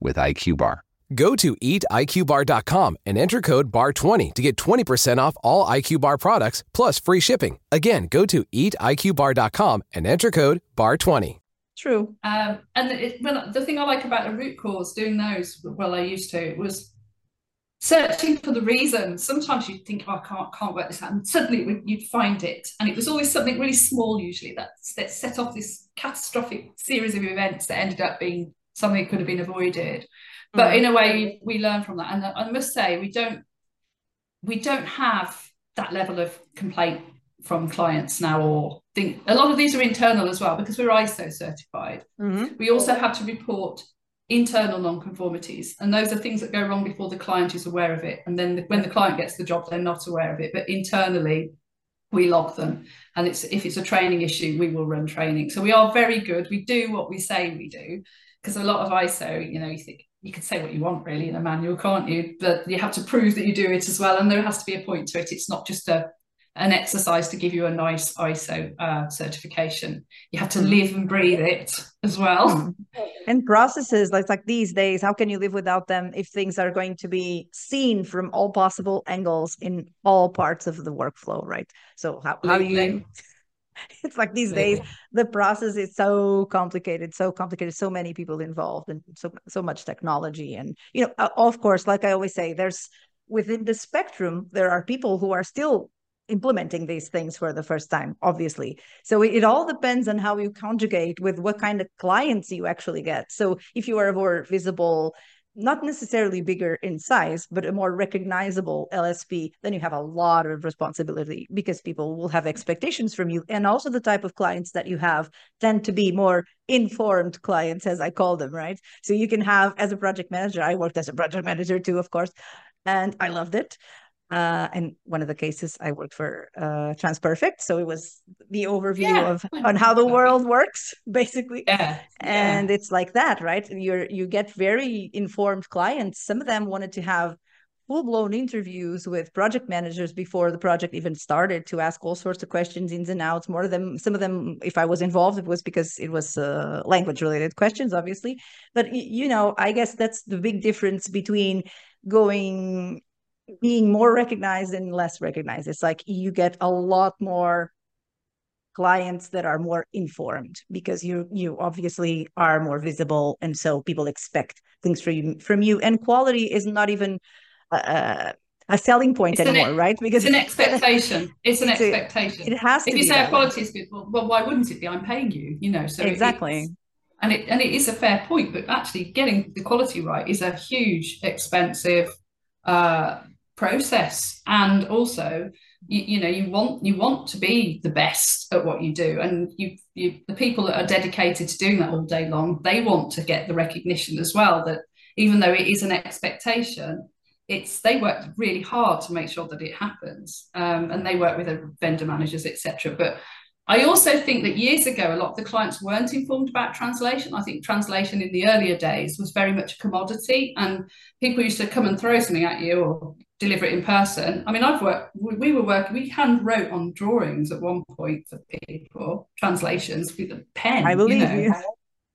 Speaker 2: with I Q Bar.
Speaker 1: Go to eat I Q bar dot com and enter code B A R twenty to get twenty percent off all I Q Bar products plus free shipping. Again, go to eat I Q bar dot com and enter code B A R twenty.
Speaker 5: True. Um, and it, well, the thing I like about the root cause, doing those, well, I used to, was searching for the reason. Sometimes you'd think, oh, I can't, can't work this out. And suddenly you'd find it. And it was always something really small, usually, that, that set off this catastrophic series of events that ended up being something that could have been avoided. But mm-hmm. in a way, we learn from that. And I must say, we don't, we don't have that level of complaint from clients now, or think a lot of these are internal as well, because we're I S O certified. Mm-hmm. We also have to report internal non-conformities, and those are things that go wrong before the client is aware of it, and then the, when the client gets the job, they're not aware of it, but internally we log them. And it's if it's a training issue, we will run training. So we are very good. We do what we say we do, because a lot of I S O, you know, you think you can say what you want really in a manual, can't you? But you have to prove that you do it as well, and there has to be a point to it. It's not just a an exercise to give you a nice I S O uh, certification. You have to live and breathe it as well.
Speaker 4: And processes like, like these days, how can you live without them if things are going to be seen from all possible angles in all parts of the workflow, right? So how, how do you... It's like these days, the process is so complicated, so complicated, so many people involved, and so so much technology. And, you know, of course, like I always say, there's within the spectrum, there are people who are still implementing these things for the first time, obviously. So it, it all depends on how you conjugate with what kind of clients you actually get. So if you are a more visible, not necessarily bigger in size, but a more recognizable L S P, then you have a lot of responsibility, because people will have expectations from you. And also the type of clients that you have tend to be more informed clients, as I call them, right? So you can have, as a project manager, I worked as a project manager too, of course, and I loved it. Uh, and one of the cases I worked for uh, TransPerfect, so it was the overview yeah. of on how the world works, basically.
Speaker 5: Yeah.
Speaker 4: And
Speaker 5: yeah.
Speaker 4: it's like that, right? You're you get very informed clients. Some of them wanted to have full-blown interviews with project managers before the project even started, to ask all sorts of questions, ins and outs. More of them, some of them, if I was involved, it was because it was uh, language-related questions, obviously. But you know, I guess that's the big difference between going. being more recognized and less recognized. It's like you get a lot more clients that are more informed, because you you obviously are more visible, and so people expect things from you from you and quality is not even uh, a selling point
Speaker 5: it's
Speaker 4: anymore,
Speaker 5: an,
Speaker 4: right? Because
Speaker 5: it's an expectation. It's an
Speaker 4: it's
Speaker 5: expectation.
Speaker 4: A, it has to
Speaker 5: if
Speaker 4: be
Speaker 5: you say quality
Speaker 4: way.
Speaker 5: is good, well, well, why wouldn't it be? I'm paying you, you know. So
Speaker 4: exactly.
Speaker 5: It, and it and it is a fair point, but actually getting the quality right is a huge, expensive uh process. And also you, you know you want you want to be the best at what you do, and you you the people that are dedicated to doing that all day long, they want to get the recognition as well, that even though it is an expectation, it's they work really hard to make sure that it happens, um, and they work with their vendor managers, etc. But I also think that years ago, a lot of the clients weren't informed about translation. I think translation in the earlier days was very much a commodity, and people used to come and throw something at you or deliver it in person. I mean, I've worked, we were working, we hand wrote on drawings at one point for people, translations with a pen.
Speaker 4: I believe
Speaker 5: you. Know.
Speaker 4: you.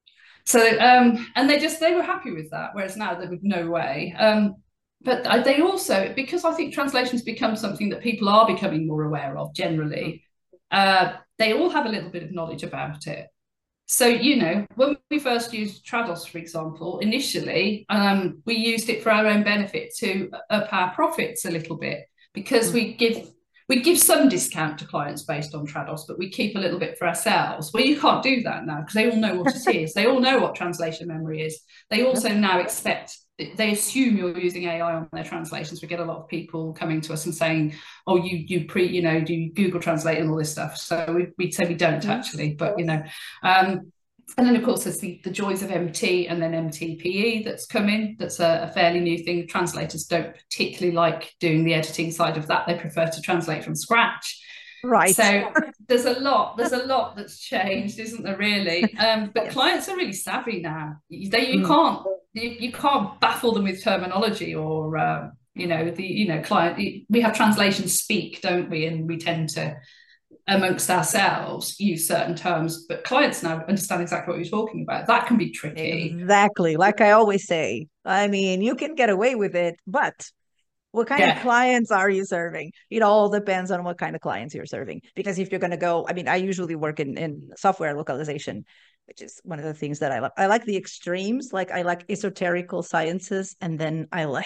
Speaker 5: So, um, and they just, they were happy with that, whereas now there was no way. Um, but they also, because I think translations become something that people are becoming more aware of generally, uh, they all have a little bit of knowledge about it. So, you know, when we first used Trados, for example, initially, um, we used it for our own benefit to up our profits a little bit, because we give we give some discount to clients based on Trados, but we keep a little bit for ourselves. Well, you can't do that now, because they all know what it is. They all know what translation memory is. They also now expect, they assume you're using A I on their translations. We get a lot of people coming to us and saying, oh, you you pre, you know, do you Google Translate and all this stuff? So we, we'd say we don't actually, but, you know. Um, and then, of course, there's the, the joys of M T and then M T P E that's come in. That's a, a fairly new thing. Translators don't particularly like doing the editing side of that. They prefer to translate from scratch.
Speaker 4: Right.
Speaker 5: So there's a lot, there's a lot that's changed, isn't there, really? Um, but clients are really savvy now. They, you mm. can't you, you can't baffle them with terminology or, uh, you know, the, you know, client, we have translation speak, don't we? And we tend to amongst ourselves use certain terms, but clients now understand exactly what you're talking about. That can be tricky.
Speaker 4: Exactly. Like I always say, I mean, you can get away with it, but what kind yeah. of clients are you serving? It all depends on what kind of clients you're serving. Because if you're going to go, I mean, I usually work in, in software localization, which is one of the things that I love. I like the extremes. Like I like esoterical sciences, and then I like.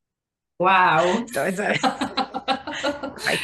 Speaker 5: Wow.
Speaker 4: So it's a... right.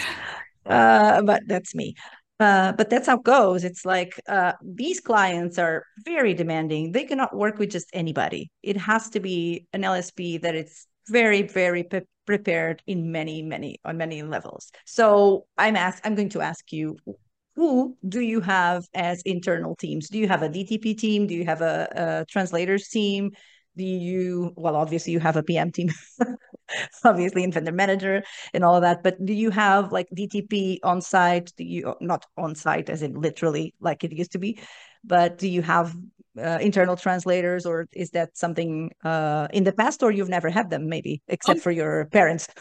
Speaker 4: Uh, but that's me. Uh, but that's how it goes. It's like uh, these clients are very demanding. They cannot work with just anybody. It has to be an L S P that it's very, very pre- prepared in many, many, on many levels. So I'm ask, I'm going to ask you, who do you have as internal teams? Do you have a D T P team? Do you have a, a translators team? Do you, well, obviously you have a P M team, obviously, and vendor manager and all of that. But do you have like D T P on site? Do you, not on site as in literally like it used to be, but do you have uh, internal translators, or is that something uh, in the past, or you've never had them maybe, except oh. for your parents?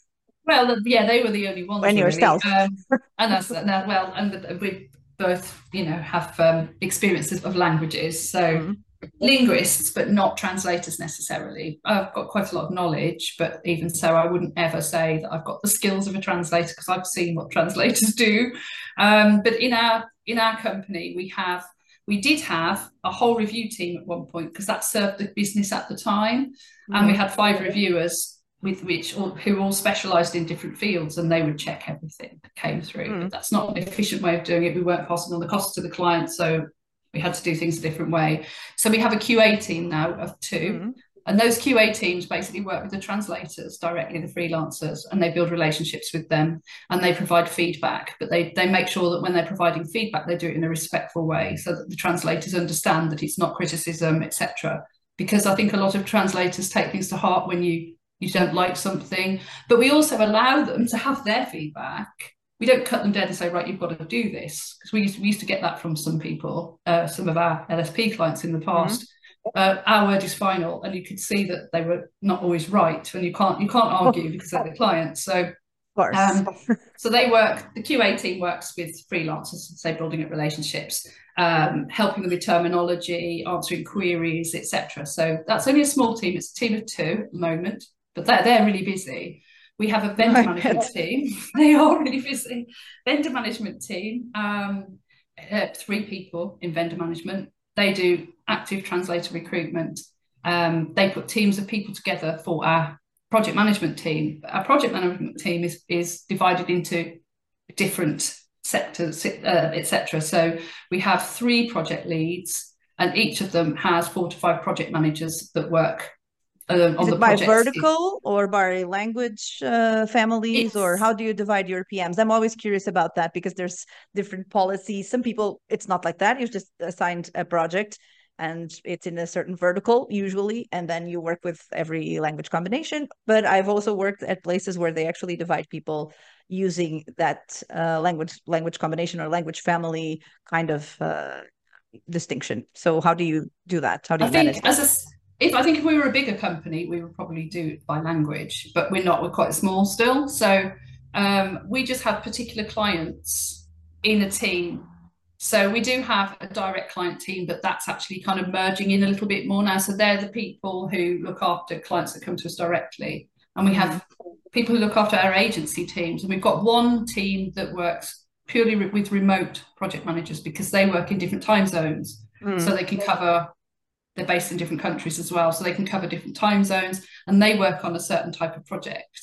Speaker 5: Well, yeah, they were the only ones.
Speaker 4: And
Speaker 5: really.
Speaker 4: yourself.
Speaker 5: Um, and that's, that, well, and we both, you know, have um, experiences of languages. So mm-hmm. linguists, but not translators necessarily. I've got quite a lot of knowledge, but even so, I wouldn't ever say that I've got the skills of a translator, because I've seen what translators do. Um, but in our in our company, we have we did have a whole review team at one point, because that served the business at the time, mm-hmm. and we had five reviewers with which all, who all specialised in different fields, and they would check everything that came through. Mm-hmm. But that's not an efficient way of doing it. We weren't passing on the costs to the client, so we had to do things a different way. So we have a Q A team now of two, mm-hmm. and those Q A teams basically work with the translators directly, the freelancers, and they build relationships with them, and they provide feedback. But they they make sure that when they're providing feedback, they do it in a respectful way, so that the translators understand that it's not criticism, et cetera. Because I think a lot of translators take things to heart when you you don't like something, but we also allow them to have their feedback. We don't cut them dead and say, right, you've got to do this, because we used to, we used to get that from some people, uh, some of our L S P clients in the past. Mm-hmm. Uh, our word is final, and you could see that they were not always right, and you can't you can't argue because they're the clients. So,
Speaker 4: of course.
Speaker 5: Um, so they work. The Q A team works with freelancers, say building up relationships, um, helping them with terminology, answering queries, et cetera. So that's only a small team. It's a team of two at the moment, but they're they're really busy. We have a vendor management team. They are really busy. Vendor management team, um, uh, three people in vendor management. They do active translator recruitment. Um, they put teams of people together for our project management team. Our project management team is, is divided into different sectors, uh, et cetera. So we have three project leads, and each of them has four to five project managers that work Uh,
Speaker 4: is it by vertical or by language uh, families, it's, or how do you divide your P Ms? I'm always curious about that, because there's different policies. Some people, it's not like that. You've just assigned a project and it's in a certain vertical usually, and then you work with every language combination. But I've also worked at places where they actually divide people using that uh, language language combination or language family kind of uh, distinction. So how do you do that? How do you
Speaker 5: I
Speaker 4: manage
Speaker 5: think
Speaker 4: that?
Speaker 5: As a If I think if we were a bigger company, we would probably do it by language, but we're not. We're quite small still. So um, we just have particular clients in a team. So we do have a direct client team, but that's actually kind of merging in a little bit more now. So they're the people who look after clients that come to us directly. And we have people who look after our agency teams. And we've got one team that works purely re- with remote project managers, because they work in different time zones. Mm. So they can cover... They're based in different countries as well, so they can cover different time zones, and they work on a certain type of project.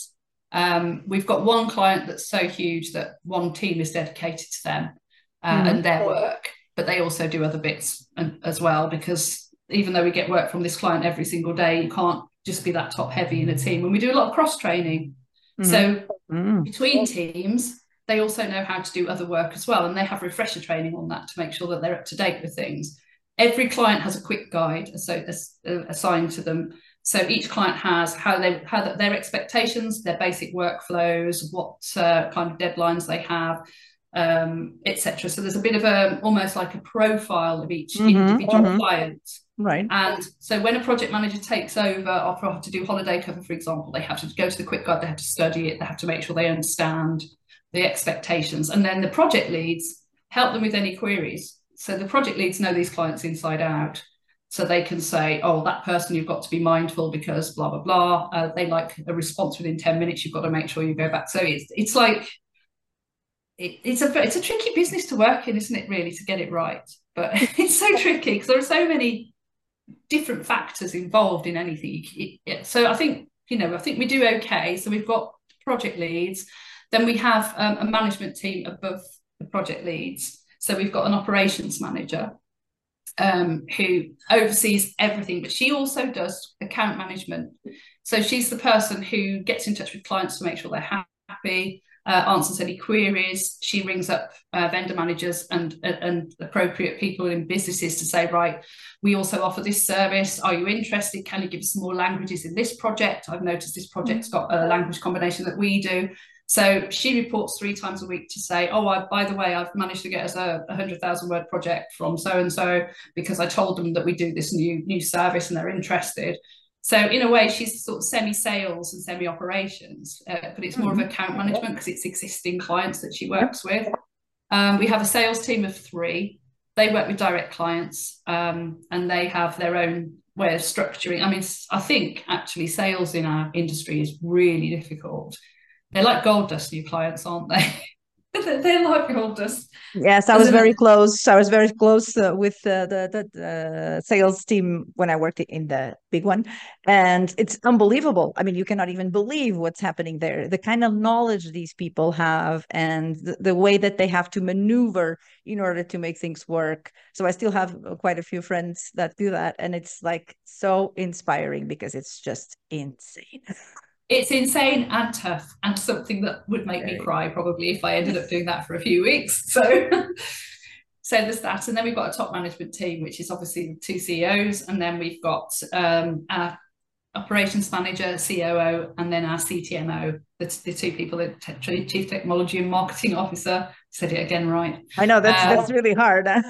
Speaker 5: Um, we've got one client that's so huge that one team is dedicated to them uh, mm-hmm. and their work, but they also do other bits and, as well, because even though we get work from this client every single day, you can't just be that top heavy in a team. And we do a lot of cross training. Mm-hmm. So mm-hmm. between teams, they also know how to do other work as well, and they have refresher training on that to make sure that they're up to date with things. Every client has a quick guide assigned to them. So each client has how they how their expectations, their basic workflows, what uh, kind of deadlines they have, um, et cetera. So there's a bit of a almost like a profile of each mm-hmm, individual mm-hmm. client.
Speaker 4: Right.
Speaker 5: And so when a project manager takes over, or have to do holiday cover, for example, they have to go to the quick guide, they have to study it, they have to make sure they understand the expectations. And then the project leads help them with any queries. So the project leads know these clients inside out. So they can say, oh, that person, you've got to be mindful because blah, blah, blah. Uh, they like a response within ten minutes. You've got to make sure you go back. So it's it's like, it, it's, a, it's a tricky business to work in, isn't it, really, to get it right? But it's so tricky because there are so many different factors involved in anything. It, it, so I think, you know, I think we do okay. So we've got project leads. Then we have um, a management team above the project leads. So we've got an operations manager um, who oversees everything, but she also does account management. So she's the person who gets in touch with clients to make sure they're happy, uh, answers any queries. She rings up uh, vendor managers and, and appropriate people in businesses to say, right, we also offer this service. Are you interested? Can you give us some more languages in this project? I've noticed this project's got a language combination that we do. So she reports three times a week to say, oh, I, by the way, I've managed to get us a one hundred thousand word project from so-and-so because I told them that we do this new, new service and they're interested. So in a way, she's sort of semi-sales and semi-operations, uh, but it's more mm-hmm. of account management because it's existing clients that she works with. Um, we have a sales team of three. They work with direct clients um, and they have their own way of structuring. I mean, I think actually sales in our industry is really difficult. They're like gold dust, new clients, aren't they? They're like gold dust.
Speaker 4: Yes, I was Isn't very it? close. I was very close uh, with uh, the, the uh, sales team when I worked in the big one. And it's unbelievable. I mean, you cannot even believe what's happening there. The kind of knowledge these people have and the, the way that they have to maneuver in order to make things work. So I still have quite a few friends that do that. And it's like so inspiring because it's just insane.
Speaker 5: It's insane and tough and something that would make me cry probably if I ended up doing that for a few weeks. So, so there's that. And then we've got a top management team, which is obviously the two C E Os. And then we've got um, our operations manager, C O O, and then our C T M O, the, the two people, the te- Chief Technology and Marketing Officer. Said it again right.
Speaker 4: I know, that's, um, that's really hard. Huh?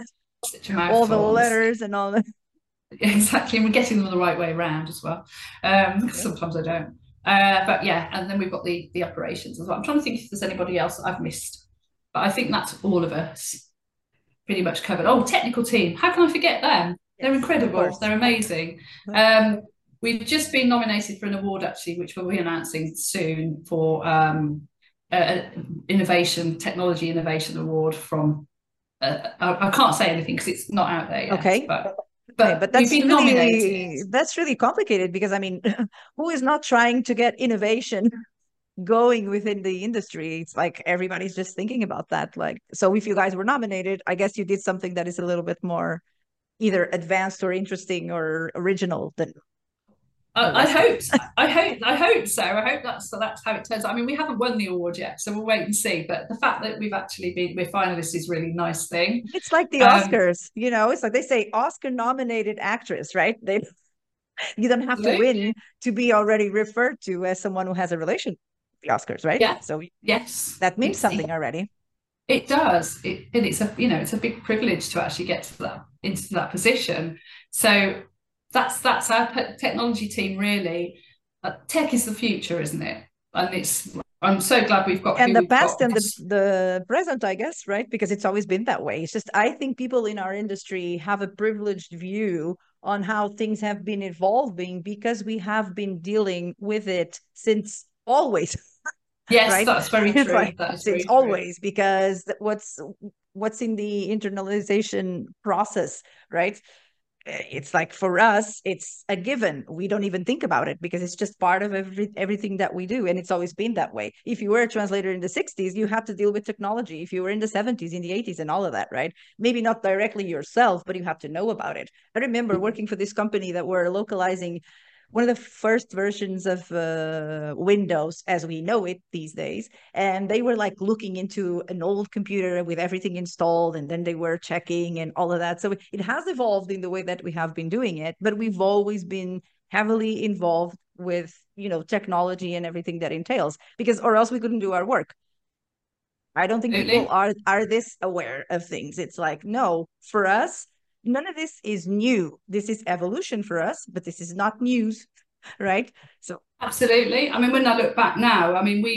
Speaker 4: All the letters and all that.
Speaker 5: Exactly. And we're getting them the right way around as well. Um, okay. Sometimes I don't. Uh, but yeah, and then we've got the the operations as well. I'm trying to think if there's anybody else that I've missed, but I think that's all of us pretty much covered. Oh, technical team, how can I forget them? They're incredible, they're amazing. Um, we've just been nominated for an award actually, which we'll be announcing soon for um, uh, innovation, technology innovation award from. Uh, I, I can't say anything because it's not out there yet.
Speaker 4: Okay.
Speaker 5: But,
Speaker 4: But, okay, but that's really, that's really complicated because, I mean, who is not trying to get innovation going within the industry? It's like everybody's just thinking about that. Like, so if you guys were nominated, I guess you did something that is a little bit more either advanced or interesting or original than.
Speaker 5: I, I hope, so. I hope, I hope so. I hope that's so. That's how it turns out. I mean, we haven't won the award yet, so we'll wait and see. But the fact that we've actually been we're finalists is a really nice thing.
Speaker 4: It's like the um, Oscars, you know. It's like they say Oscar-nominated actress, right? They, you don't have to win to be already referred to as someone who has a relation with the Oscars, right?
Speaker 5: Yeah.
Speaker 4: So
Speaker 5: yes,
Speaker 4: that means
Speaker 5: it's,
Speaker 4: something already.
Speaker 5: It does. It, and it's a you know it's a big privilege to actually get to that into that position. So. That's that's our technology team, really. Uh, tech is the future, isn't it? And it's. I'm so glad we've got.
Speaker 4: And the past and the, the present, I guess, right? Because it's always been that way. It's just I think people in our industry have a privileged view on how things have been evolving because we have been dealing with it since always.
Speaker 5: Yes,
Speaker 4: right?
Speaker 5: that's very true.
Speaker 4: Like,
Speaker 5: that is
Speaker 4: since
Speaker 5: very
Speaker 4: always,
Speaker 5: true.
Speaker 4: Because what's what's in the internalization process, right? It's like for us, it's a given. We don't even think about it because it's just part of every, everything that we do. And it's always been that way. If you were a translator in the sixties, you had to deal with technology. If you were in the seventies, in the eighties and all of that, right? Maybe not directly yourself, but you have to know about it. I remember working for this company that were localizing one of the first versions of uh, Windows as we know it these days. And they were like looking into an old computer with everything installed, and then they were checking and all of that. So it has evolved in the way that we have been doing it, but we've always been heavily involved with, you know, technology and everything that entails, because or else we couldn't do our work. I don't think
Speaker 5: Really?
Speaker 4: people are, are this aware of things. It's like, no, for us, none of this is new. This is evolution for us, but this is not news, right? So
Speaker 5: absolutely. I mean, when I look back now, I mean, we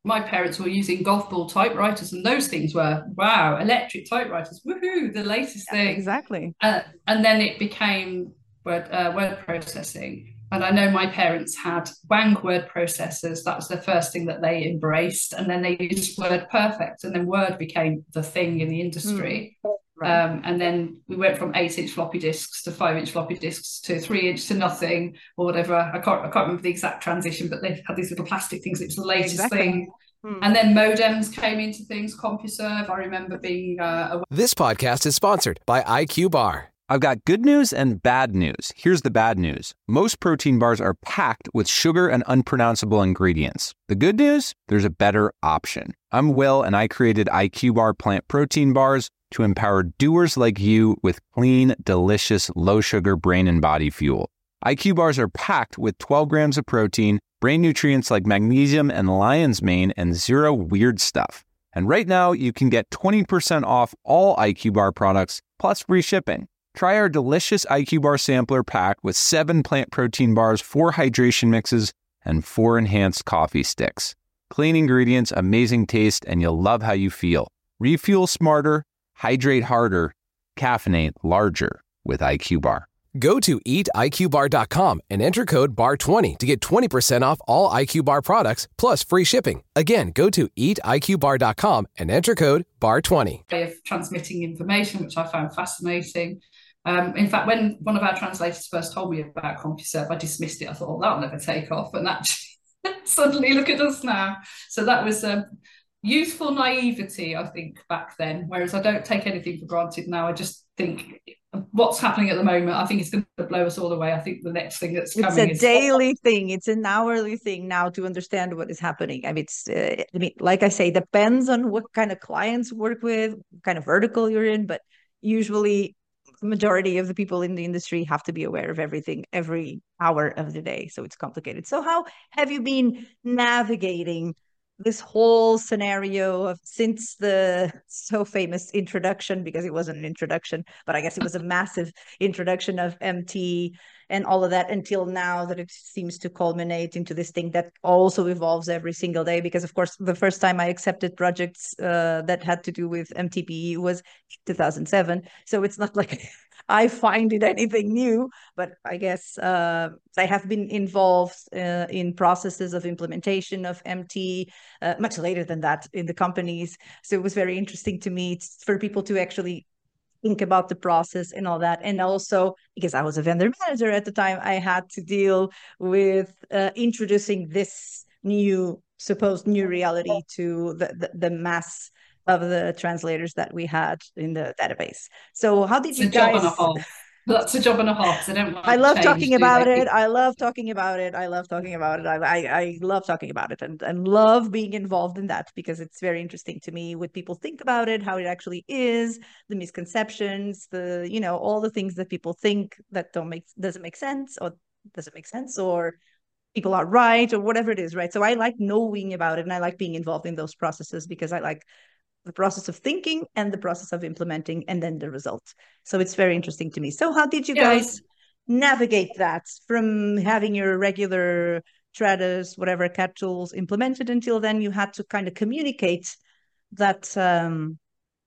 Speaker 5: my parents were using golf ball typewriters, and those things were, wow, electric typewriters, woohoo, the latest
Speaker 4: Yeah,
Speaker 5: thing.
Speaker 4: exactly.
Speaker 5: Uh, and then it became word, uh, word processing. And I know my parents had Wang word processors. That was the first thing that they embraced. And then they used WordPerfect. And then Word became the thing in the industry. Mm. Right. Um, and then we went from eight inch floppy disks to five inch floppy disks to three inch to nothing or whatever. I can't, I can't remember the exact transition, but they had these little plastic things. It was the latest exactly. thing. Hmm. And then modems came into things, CompuServe. I remember being... Uh, a...
Speaker 1: This podcast is sponsored by I Q Bar.
Speaker 2: I've got good news and bad news. Here's the bad news. Most protein bars are packed with sugar and unpronounceable ingredients. The good news? There's a better option. I'm Will, and I created I Q Bar plant protein bars to empower doers like you with clean, delicious, low-sugar brain and body fuel. I Q Bars are packed with twelve grams of protein, brain nutrients like magnesium and lion's mane, and zero weird stuff. And right now, you can get twenty percent off all I Q Bar products, plus free shipping. Try our delicious I Q Bar sampler pack with seven plant protein bars, four hydration mixes, and four enhanced coffee sticks. Clean ingredients, amazing taste, and you'll love how you feel. Refuel smarter, hydrate harder, caffeinate larger with I Q Bar.
Speaker 1: Go to eat I Q bar dot com and enter code B A R twenty to get twenty percent off all I Q Bar products, plus free shipping. Again, go to eat I Q bar dot com and enter code B A R twenty.
Speaker 5: Way of transmitting information, which I found fascinating. Um, in fact, when one of our translators first told me about CompuServe, I dismissed it. I thought, oh, that'll never take off. And actually, suddenly look at us now. So that was um, youthful naivety, I think, back then. Whereas I don't take anything for granted now. I just think what's happening at the moment, I think it's going to blow us all away. I think the next thing that's coming
Speaker 4: it's
Speaker 5: is...
Speaker 4: a daily thing. It's an hourly thing now to understand what is happening. I mean, it's, uh, I mean, like I say, depends on what kind of clients you work with, what kind of vertical you're in, but usually the majority of the people in the industry have to be aware of everything every hour of the day. So it's complicated. So how have you been navigating this whole scenario of since the so famous introduction, because it wasn't an introduction, but I guess it was a massive introduction of M T and all of that until now that it seems to culminate into this thing that also evolves every single day. Because of course, the first time I accepted projects uh, that had to do with M T P E was two thousand seven. So it's not like I find it anything new, but I guess uh, I have been involved uh, in processes of implementation of M T uh, much later than that in the companies. So it was very interesting to me for people to actually think about the process and all that. And also, because I was a vendor manager at the time, I had to deal with uh, introducing this new, supposed new reality to the, the, the mass of the translators that we had in the database. So how did
Speaker 5: it's
Speaker 4: you
Speaker 5: a
Speaker 4: guys...
Speaker 5: Job and a half. That's a job and a half. So I don't like
Speaker 4: I love
Speaker 5: change,
Speaker 4: talking about
Speaker 5: they?
Speaker 4: it. I love talking about it. I love talking about it. I, I, I love talking about it and, and love being involved in that because it's very interesting to me what people think about it, how it actually is, the misconceptions, the, you know, all the things that people think that don't make, doesn't make sense or doesn't make sense or people are right or whatever it is, right? So I like knowing about it and I like being involved in those processes because I like the process of thinking and the process of implementing and then the result. So it's very interesting to me. So how did you
Speaker 5: yeah.
Speaker 4: guys navigate that from having your regular Trados, whatever cat tools implemented until then you had to kind of communicate that um,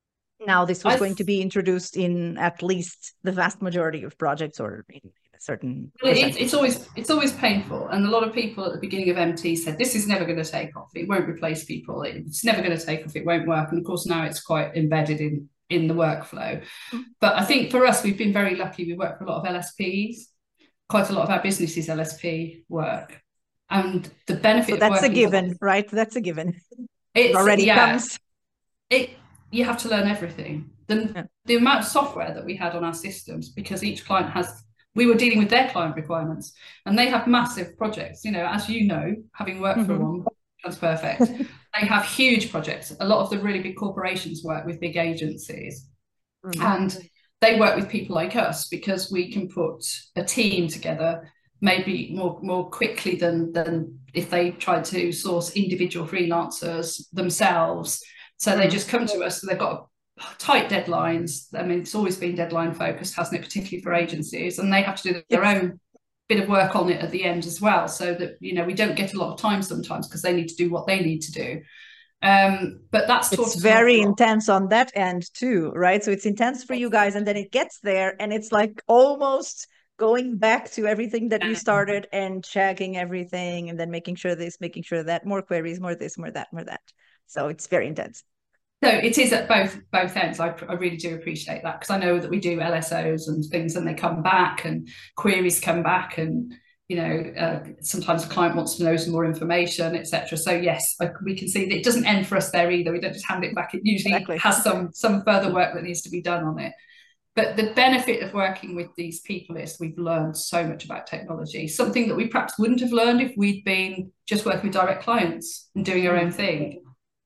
Speaker 4: now this was I going to be introduced in at least the vast majority of projects or in a certain
Speaker 5: well, it, it's always it's always painful, and a lot of people at the beginning of M T said this is never going to take off, it won't replace people, it's never going to take off, it won't work. And of course now it's quite embedded in in the workflow. But I think for us we've been very lucky. We work for a lot of L S Ps, quite a lot of our business is L S P work, and the benefit
Speaker 4: so
Speaker 5: of
Speaker 4: that's a given
Speaker 5: with,
Speaker 4: right that's a given
Speaker 5: it
Speaker 4: already
Speaker 5: yeah,
Speaker 4: comes
Speaker 5: it you have to learn everything. The, yeah. the amount of software that we had on our systems, because each client has, we were dealing with their client requirements and they have massive projects, you know, as you know, having worked mm-hmm. for one, that's perfect. They have huge projects. A lot of the really big corporations work with big agencies mm-hmm. and they work with people like us because we can put a team together maybe more more quickly than than if they tried to source individual freelancers themselves. So they just come to us, so they've got tight deadlines. I mean, it's always been deadline focused, hasn't it, particularly for agencies, and they have to do their own bit of work on it at the end as well, so that, you know, we don't get a lot of time sometimes because they need to do what they need to do. Um, but that's
Speaker 4: it's very intense on that end too, right? So it's intense for you guys, and then it gets there and it's like almost going back to everything that you started and checking everything and then making sure this, making sure that, more queries, more this, more that, more that. So it's very intense.
Speaker 5: So it is at both both ends. I, I really do appreciate that, because I know that we do L S Os and things and they come back and queries come back, and you know, uh, sometimes the client wants to know some more information, et cetera. So yes, I, we can see that it doesn't end for us there either. We don't just hand it back. It usually exactly. has some some further work that needs to be done on it. But the benefit of working with these people is we've learned so much about technology, something that we perhaps wouldn't have learned if we'd been just working with direct clients and doing our own thing.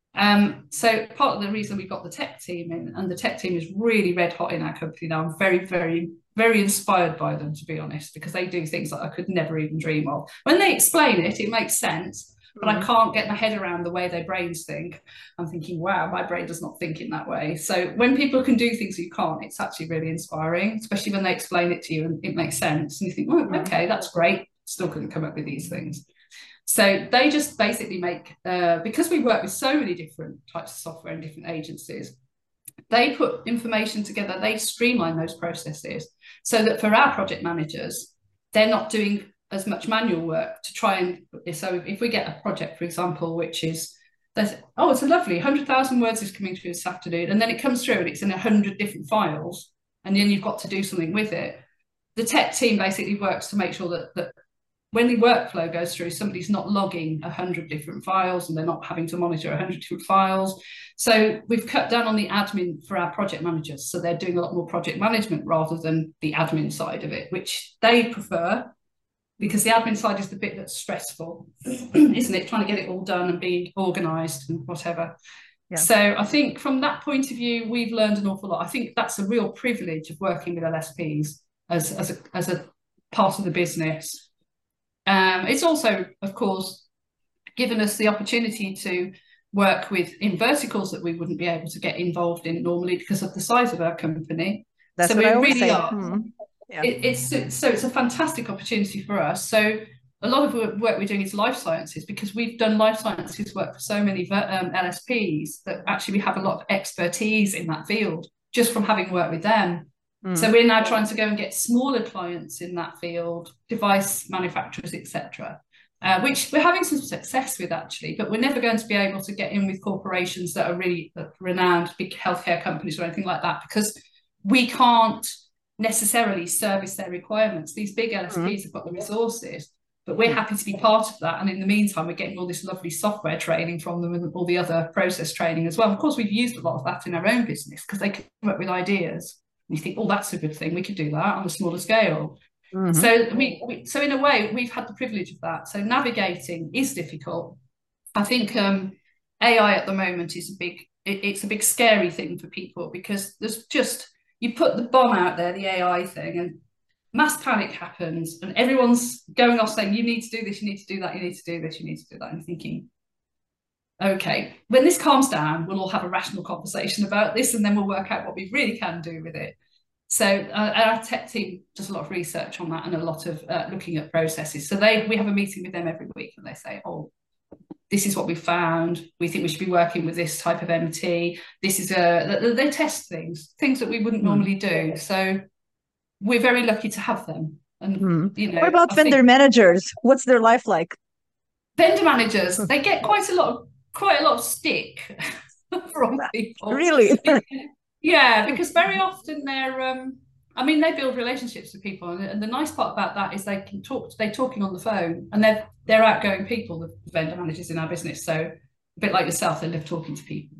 Speaker 5: Um, so part of the reason we got the tech team in, and the tech team is really red hot in our company now. I'm very, very, very inspired by them, to be honest, because they do things that I could never even dream of. When they explain it, it makes sense, but mm-hmm. I can't get my head around the way their brains think. I'm thinking, wow, my brain does not think in that way. So when people can do things you can't, it's actually really inspiring, especially when they explain it to you and it makes sense. And you think, oh, okay, that's great. Still couldn't come up with these things. So they just basically make, uh, because we work with so many different types of software and different agencies, they put information together, they streamline those processes so that for our project managers, they're not doing as much manual work to try and, so if we get a project, for example, which is, there's, oh, it's a lovely, one hundred thousand words is coming through this afternoon, and then it comes through and it's in one hundred different files, and then you've got to do something with it. The tech team basically works to make sure that, that when the workflow goes through, somebody's not logging one hundred different files and they're not having to monitor one hundred different files. So we've cut down on the admin for our project managers. So they're doing a lot more project management rather than the admin side of it, which they prefer, because the admin side is the bit that's stressful, isn't it? Trying to get it all done and being organised and whatever. Yeah. So I think from that point of view, we've learned an awful lot. I think that's a real privilege of working with L S Ps as, as, a, as a part of the business. Um, it's also, of course, given us the opportunity to work with in verticals that we wouldn't be able to get involved in normally because of the size of our company.
Speaker 4: That's
Speaker 5: so
Speaker 4: what
Speaker 5: we
Speaker 4: I
Speaker 5: really
Speaker 4: say.
Speaker 5: are.
Speaker 4: Hmm. Yeah.
Speaker 5: It, it's so it's a fantastic opportunity for us. So a lot of the work we're doing is life sciences, because we've done life sciences work for so many um, L S Ps that actually we have a lot of expertise in that field just from having worked with them. Mm. So we're now trying to go and get smaller clients in that field, device manufacturers, et cetera, uh, which we're having some success with actually, but we're never going to be able to get in with corporations that are really renowned, big healthcare companies or anything like that, because we can't necessarily service their requirements. These big L S Ps mm. have got the resources, but we're happy to be part of that. And in the meantime, we're getting all this lovely software training from them and all the other process training as well. Of course, we've used a lot of that in our own business because they come up with ideas. You think, oh, that's a good thing. We could do that on a smaller scale. Mm-hmm. So we, we, so in a way, we've had the privilege of that. So navigating is difficult. I think um, A I at the moment is a big, it, it's a big scary thing for people, because there's just, you put the bomb out there, the A I thing, and mass panic happens, and everyone's going off saying, you need to do this, you need to do that, you need to do this, you need to do that. And I'm thinking, okay, when this calms down, we'll all have a rational conversation about this, and then we'll work out what we really can do with it. So uh, our tech team does a lot of research on that and a lot of uh, looking at processes. So they we have a meeting with them every week, and they say, oh, this is what we found. We think we should be working with this type of M T. This is a, they, they test things, things that we wouldn't mm. normally do. So we're very lucky to have them. And mm. you know,
Speaker 4: what about
Speaker 5: I
Speaker 4: vendor
Speaker 5: think,
Speaker 4: managers? What's their life like?
Speaker 5: Vendor managers, they get quite a lot of quite a lot of stick from people.
Speaker 4: Really?
Speaker 5: Yeah, because very often they're um I mean, they build relationships with people, and, and the nice part about that is they can talk they're talking on the phone, and they're they're outgoing people, the vendor managers in our business. So a bit like yourself, they love talking to people.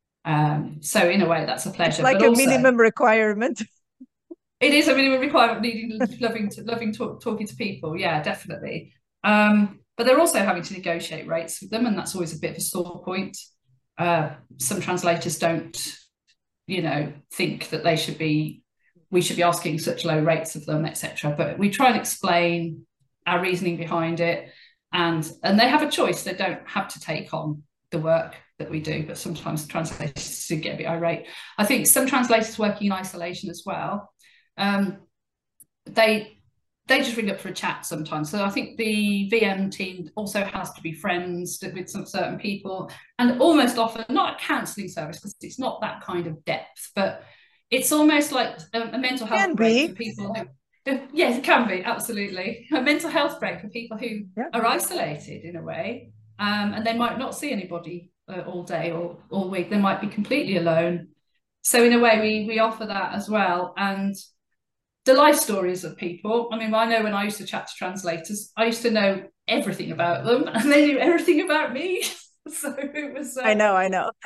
Speaker 5: Um so in a way that's a pleasure.
Speaker 4: It's like
Speaker 5: but
Speaker 4: a
Speaker 5: also,
Speaker 4: minimum requirement.
Speaker 5: It is a minimum requirement, needing loving to loving talk, talking to people, yeah, definitely. Um But they're also having to negotiate rates with them, and that's always a bit of a sore point. Uh, some translators don't, you know, think that they should be, we should be asking such low rates of them, et cetera. But we try and explain our reasoning behind it, and and they have a choice. They don't have to take on the work that we do, but sometimes translators do get a bit irate. I think some translators working in isolation as well, um, they. they just ring up for a chat sometimes. So I think the V M team also has to be friends with some certain people, and almost often not a counselling service because it's not that kind of depth, but it's almost like a, a mental health
Speaker 4: Can
Speaker 5: break
Speaker 4: be.
Speaker 5: for people who, yes, it can be, absolutely. A mental health break for people who yeah. are isolated in a way, um, and they might not see anybody uh, all day or all week. They might be completely alone. So in a way, we we offer that as well. And the life stories of people. I mean, I know when I used to chat to translators, I used to know everything about them, and they knew everything about me. So it was. Uh,
Speaker 4: I know, I know.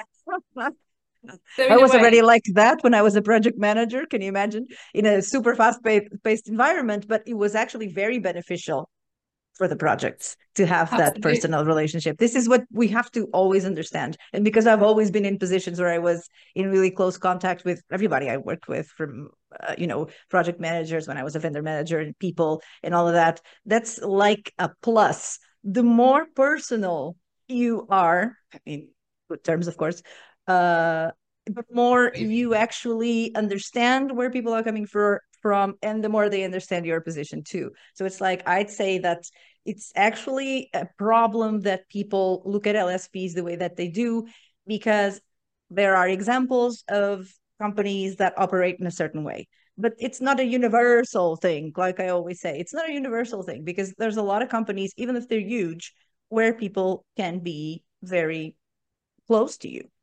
Speaker 4: So I was way, already like that when I was a project manager. Can you imagine? In a super fast-paced environment, but it was actually very beneficial for the projects to have absolutely. That personal relationship. This is what we have to always understand. And because I've always been in positions where I was in really close contact with everybody I worked with, from uh, you know, project managers when I was a vendor manager and people and all of that, that's like a plus. The more personal you are, I mean, good terms, of course, uh, the more you actually understand where people are coming for, from, and the more they understand your position too. So it's like, I'd say that it's actually a problem that people look at L S Ps the way that they do, because there are examples of companies that operate in a certain way, but it's not a universal thing. Like I always say, it's not a universal thing, because there's a lot of companies, even if they're huge, where people can be very close to you.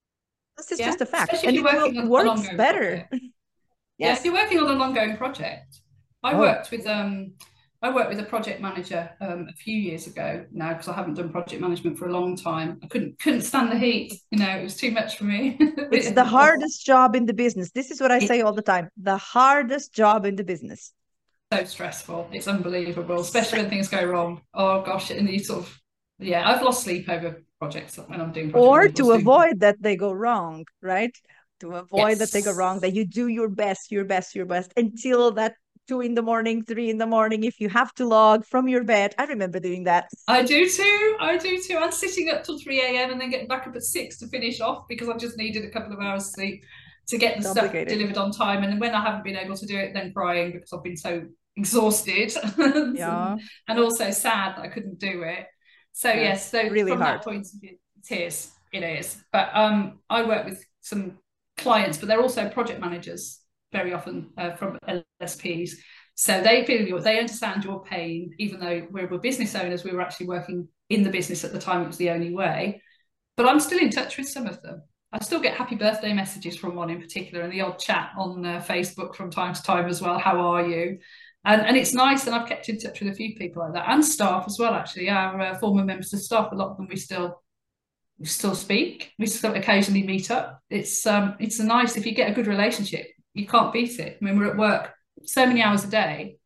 Speaker 4: This is yeah. just a fact.
Speaker 5: Especially
Speaker 4: and it will, works better.
Speaker 5: Yes. Yeah, if you're working on an ongoing project. I oh. worked with um I worked with a project manager um a few years ago now, because I haven't done project management for a long time. I couldn't couldn't stand the heat, you know, it was too much for me.
Speaker 4: It's the hardest job in the business. This is what I say all the time. The hardest job in the business.
Speaker 5: So stressful. It's unbelievable, especially when things go wrong. Oh gosh, and you sort of yeah, I've lost sleep over projects when I'm doing project
Speaker 4: or to avoid that they go wrong, right? To avoid
Speaker 5: yes.
Speaker 4: that they go wrong, that you do your best, your best, your best until that two in the morning, three in the morning, if you have to log from your bed. I remember doing that.
Speaker 5: I do too. I do too. I'm sitting up till three a.m. and then getting back up at six to finish off, because I just needed a couple of hours sleep to get the stuff delivered on time. And when I haven't been able to do it, then crying because I've been so exhausted
Speaker 4: yeah.
Speaker 5: and, and also sad that I couldn't do it. So yeah, yes, so
Speaker 4: really
Speaker 5: from
Speaker 4: hard.
Speaker 5: that point of view, it is. It is. But um, I work with some clients, but they're also project managers very often uh, from L S Ps. So they feel your, they understand your pain, even though we were business owners, we were actually working in the business at the time. It was the only way. But I'm still in touch with some of them. I still get happy birthday messages from one in particular, and the odd chat on uh, Facebook from time to time as well. How are you? And, and it's nice, and I've kept in touch with a few people like that, and staff as well, actually. Our uh, former members of staff, a lot of them we still we still speak. We still occasionally meet up. It's um it's a nice, if you get a good relationship, you can't beat it. I mean, we're at work so many hours a day.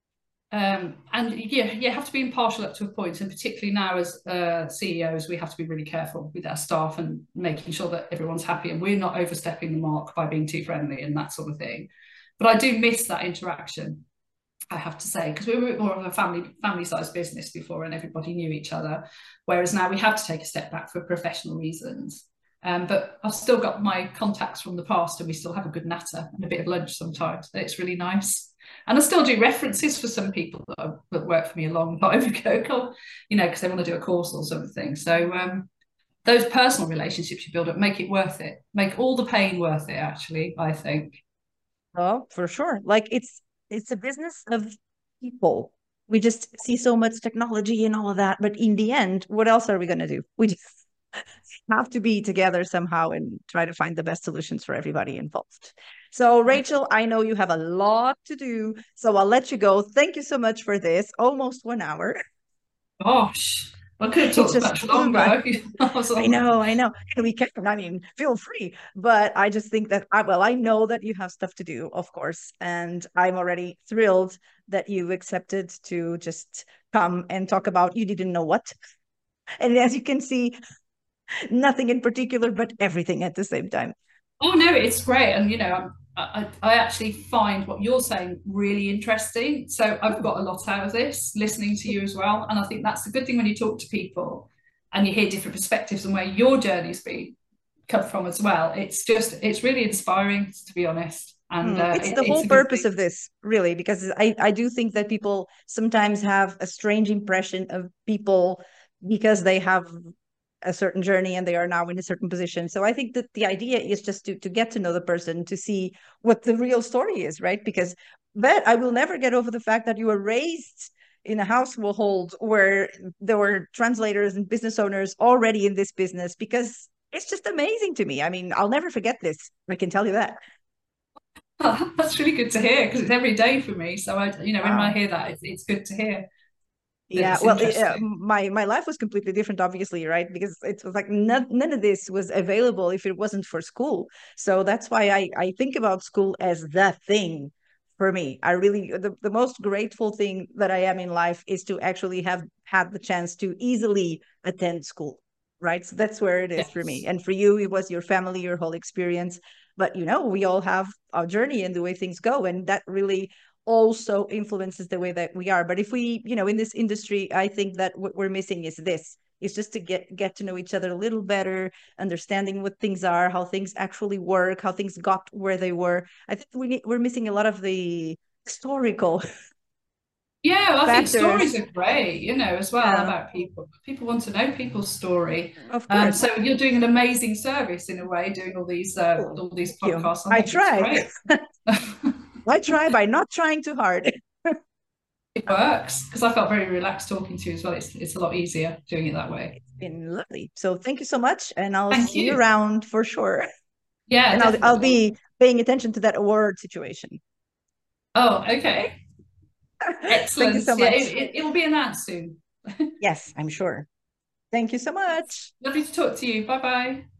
Speaker 5: Um, and yeah, you have to be impartial up to a point, and particularly now as uh, C E Os, we have to be really careful with our staff and making sure that everyone's happy and we're not overstepping the mark by being too friendly and that sort of thing. But I do miss that interaction, I have to say, because we were more of a family family sized business before and everybody knew each other, whereas now we have to take a step back for professional reasons. Um, but I've still got my contacts from the past, and we still have a good natter and a bit of lunch sometimes. It's really nice. And I still do references for some people that, are, that worked for me a long time ago, you know, because they want to do a course or something. So um, those personal relationships you build up make it worth it, make all the pain worth it, actually, I think.
Speaker 4: Oh, for sure. Like it's it's a business of people. We just see so much technology and all of that. But in the end, what else are we going to do? We just have to be together somehow and try to find the best solutions for everybody involved. So Rachel, I know you have a lot to do, so I'll let you go. Thank you so much for this. Almost one hour.
Speaker 5: Gosh, I could have talked much longer.
Speaker 4: I know, I know. And we can, I mean, feel free. But I just think that, I, well, I know that you have stuff to do, of course. And I'm already thrilled that you accepted to just come and talk about, you didn't know what. And as you can see, nothing in particular, but everything at the same time.
Speaker 5: Oh, no, it's great. And, you know, I, I actually find what you're saying really interesting. So I've got a lot out of this, listening to you as well. And I think that's the good thing when you talk to people and you hear different perspectives and where your journey's been come from as well. It's just, it's really inspiring, to be honest. And
Speaker 4: Mm,
Speaker 5: uh,
Speaker 4: it's
Speaker 5: it,
Speaker 4: the
Speaker 5: it's
Speaker 4: whole
Speaker 5: a good
Speaker 4: purpose
Speaker 5: thing.
Speaker 4: of this, really, because I, I do think that people sometimes have a strange impression of people because they have a certain journey and they are now in a certain position. So I think that the idea is just to to get to know the person, to see what the real story is, right? Because that I will never get over the fact that you were raised in a household where there were translators and business owners already in this business, because it's just amazing to me. I mean, I'll never forget this. I can tell you that.
Speaker 5: Oh, that's really good to hear because it's every day for me. So I, you know, when I
Speaker 4: Wow.
Speaker 5: hear that, it's, it's good to hear that
Speaker 4: Yeah,
Speaker 5: it's
Speaker 4: well, it, uh,
Speaker 5: interesting.
Speaker 4: my my life was completely different, obviously, right? Because it was like none, none of this was available if it wasn't for school. So that's why I I think about school as the thing for me. I really the, the most grateful thing that I am in life is to actually have had the chance to easily attend school, right? So that's where it is for me.
Speaker 5: Yes.
Speaker 4: And for you, it was your family, your whole experience. But you know, we all have our journey and the way things go, and that really also influences the way that we are. But if we, you know, in this industry, I think that what we're missing is this. It's just to get get to know each other a little better, understanding what things are, how things actually work, how things got where they were. I think we need, we're missing a lot of the historical
Speaker 5: Yeah, well, I think stories
Speaker 4: factors.
Speaker 5: are great, you know, as well
Speaker 4: Yeah,
Speaker 5: about people. People want to know people's story.
Speaker 4: of
Speaker 5: Um,
Speaker 4: course.
Speaker 5: so you're doing an amazing service in a way, doing all these uh,
Speaker 4: Oh,
Speaker 5: all these
Speaker 4: thank you.
Speaker 5: podcasts. I
Speaker 4: I
Speaker 5: think it's
Speaker 4: try.
Speaker 5: great.
Speaker 4: I try by not trying too hard.
Speaker 5: It works because I felt very relaxed talking to you as well. It's it's a lot easier doing it that way.
Speaker 4: It's been lovely. So thank you so much, and I'll
Speaker 5: Thank
Speaker 4: see you
Speaker 5: you.
Speaker 4: around for sure.
Speaker 5: Yeah,
Speaker 4: And I'll I'll
Speaker 5: definitely.
Speaker 4: be paying attention to that award situation.
Speaker 5: Oh, okay.
Speaker 4: Thank you
Speaker 5: Excellent.
Speaker 4: so
Speaker 5: Yeah,
Speaker 4: much.
Speaker 5: it, it, it will be announced soon.
Speaker 4: Yes, I'm sure. Thank you so much.
Speaker 5: Lovely to talk to you. Bye bye.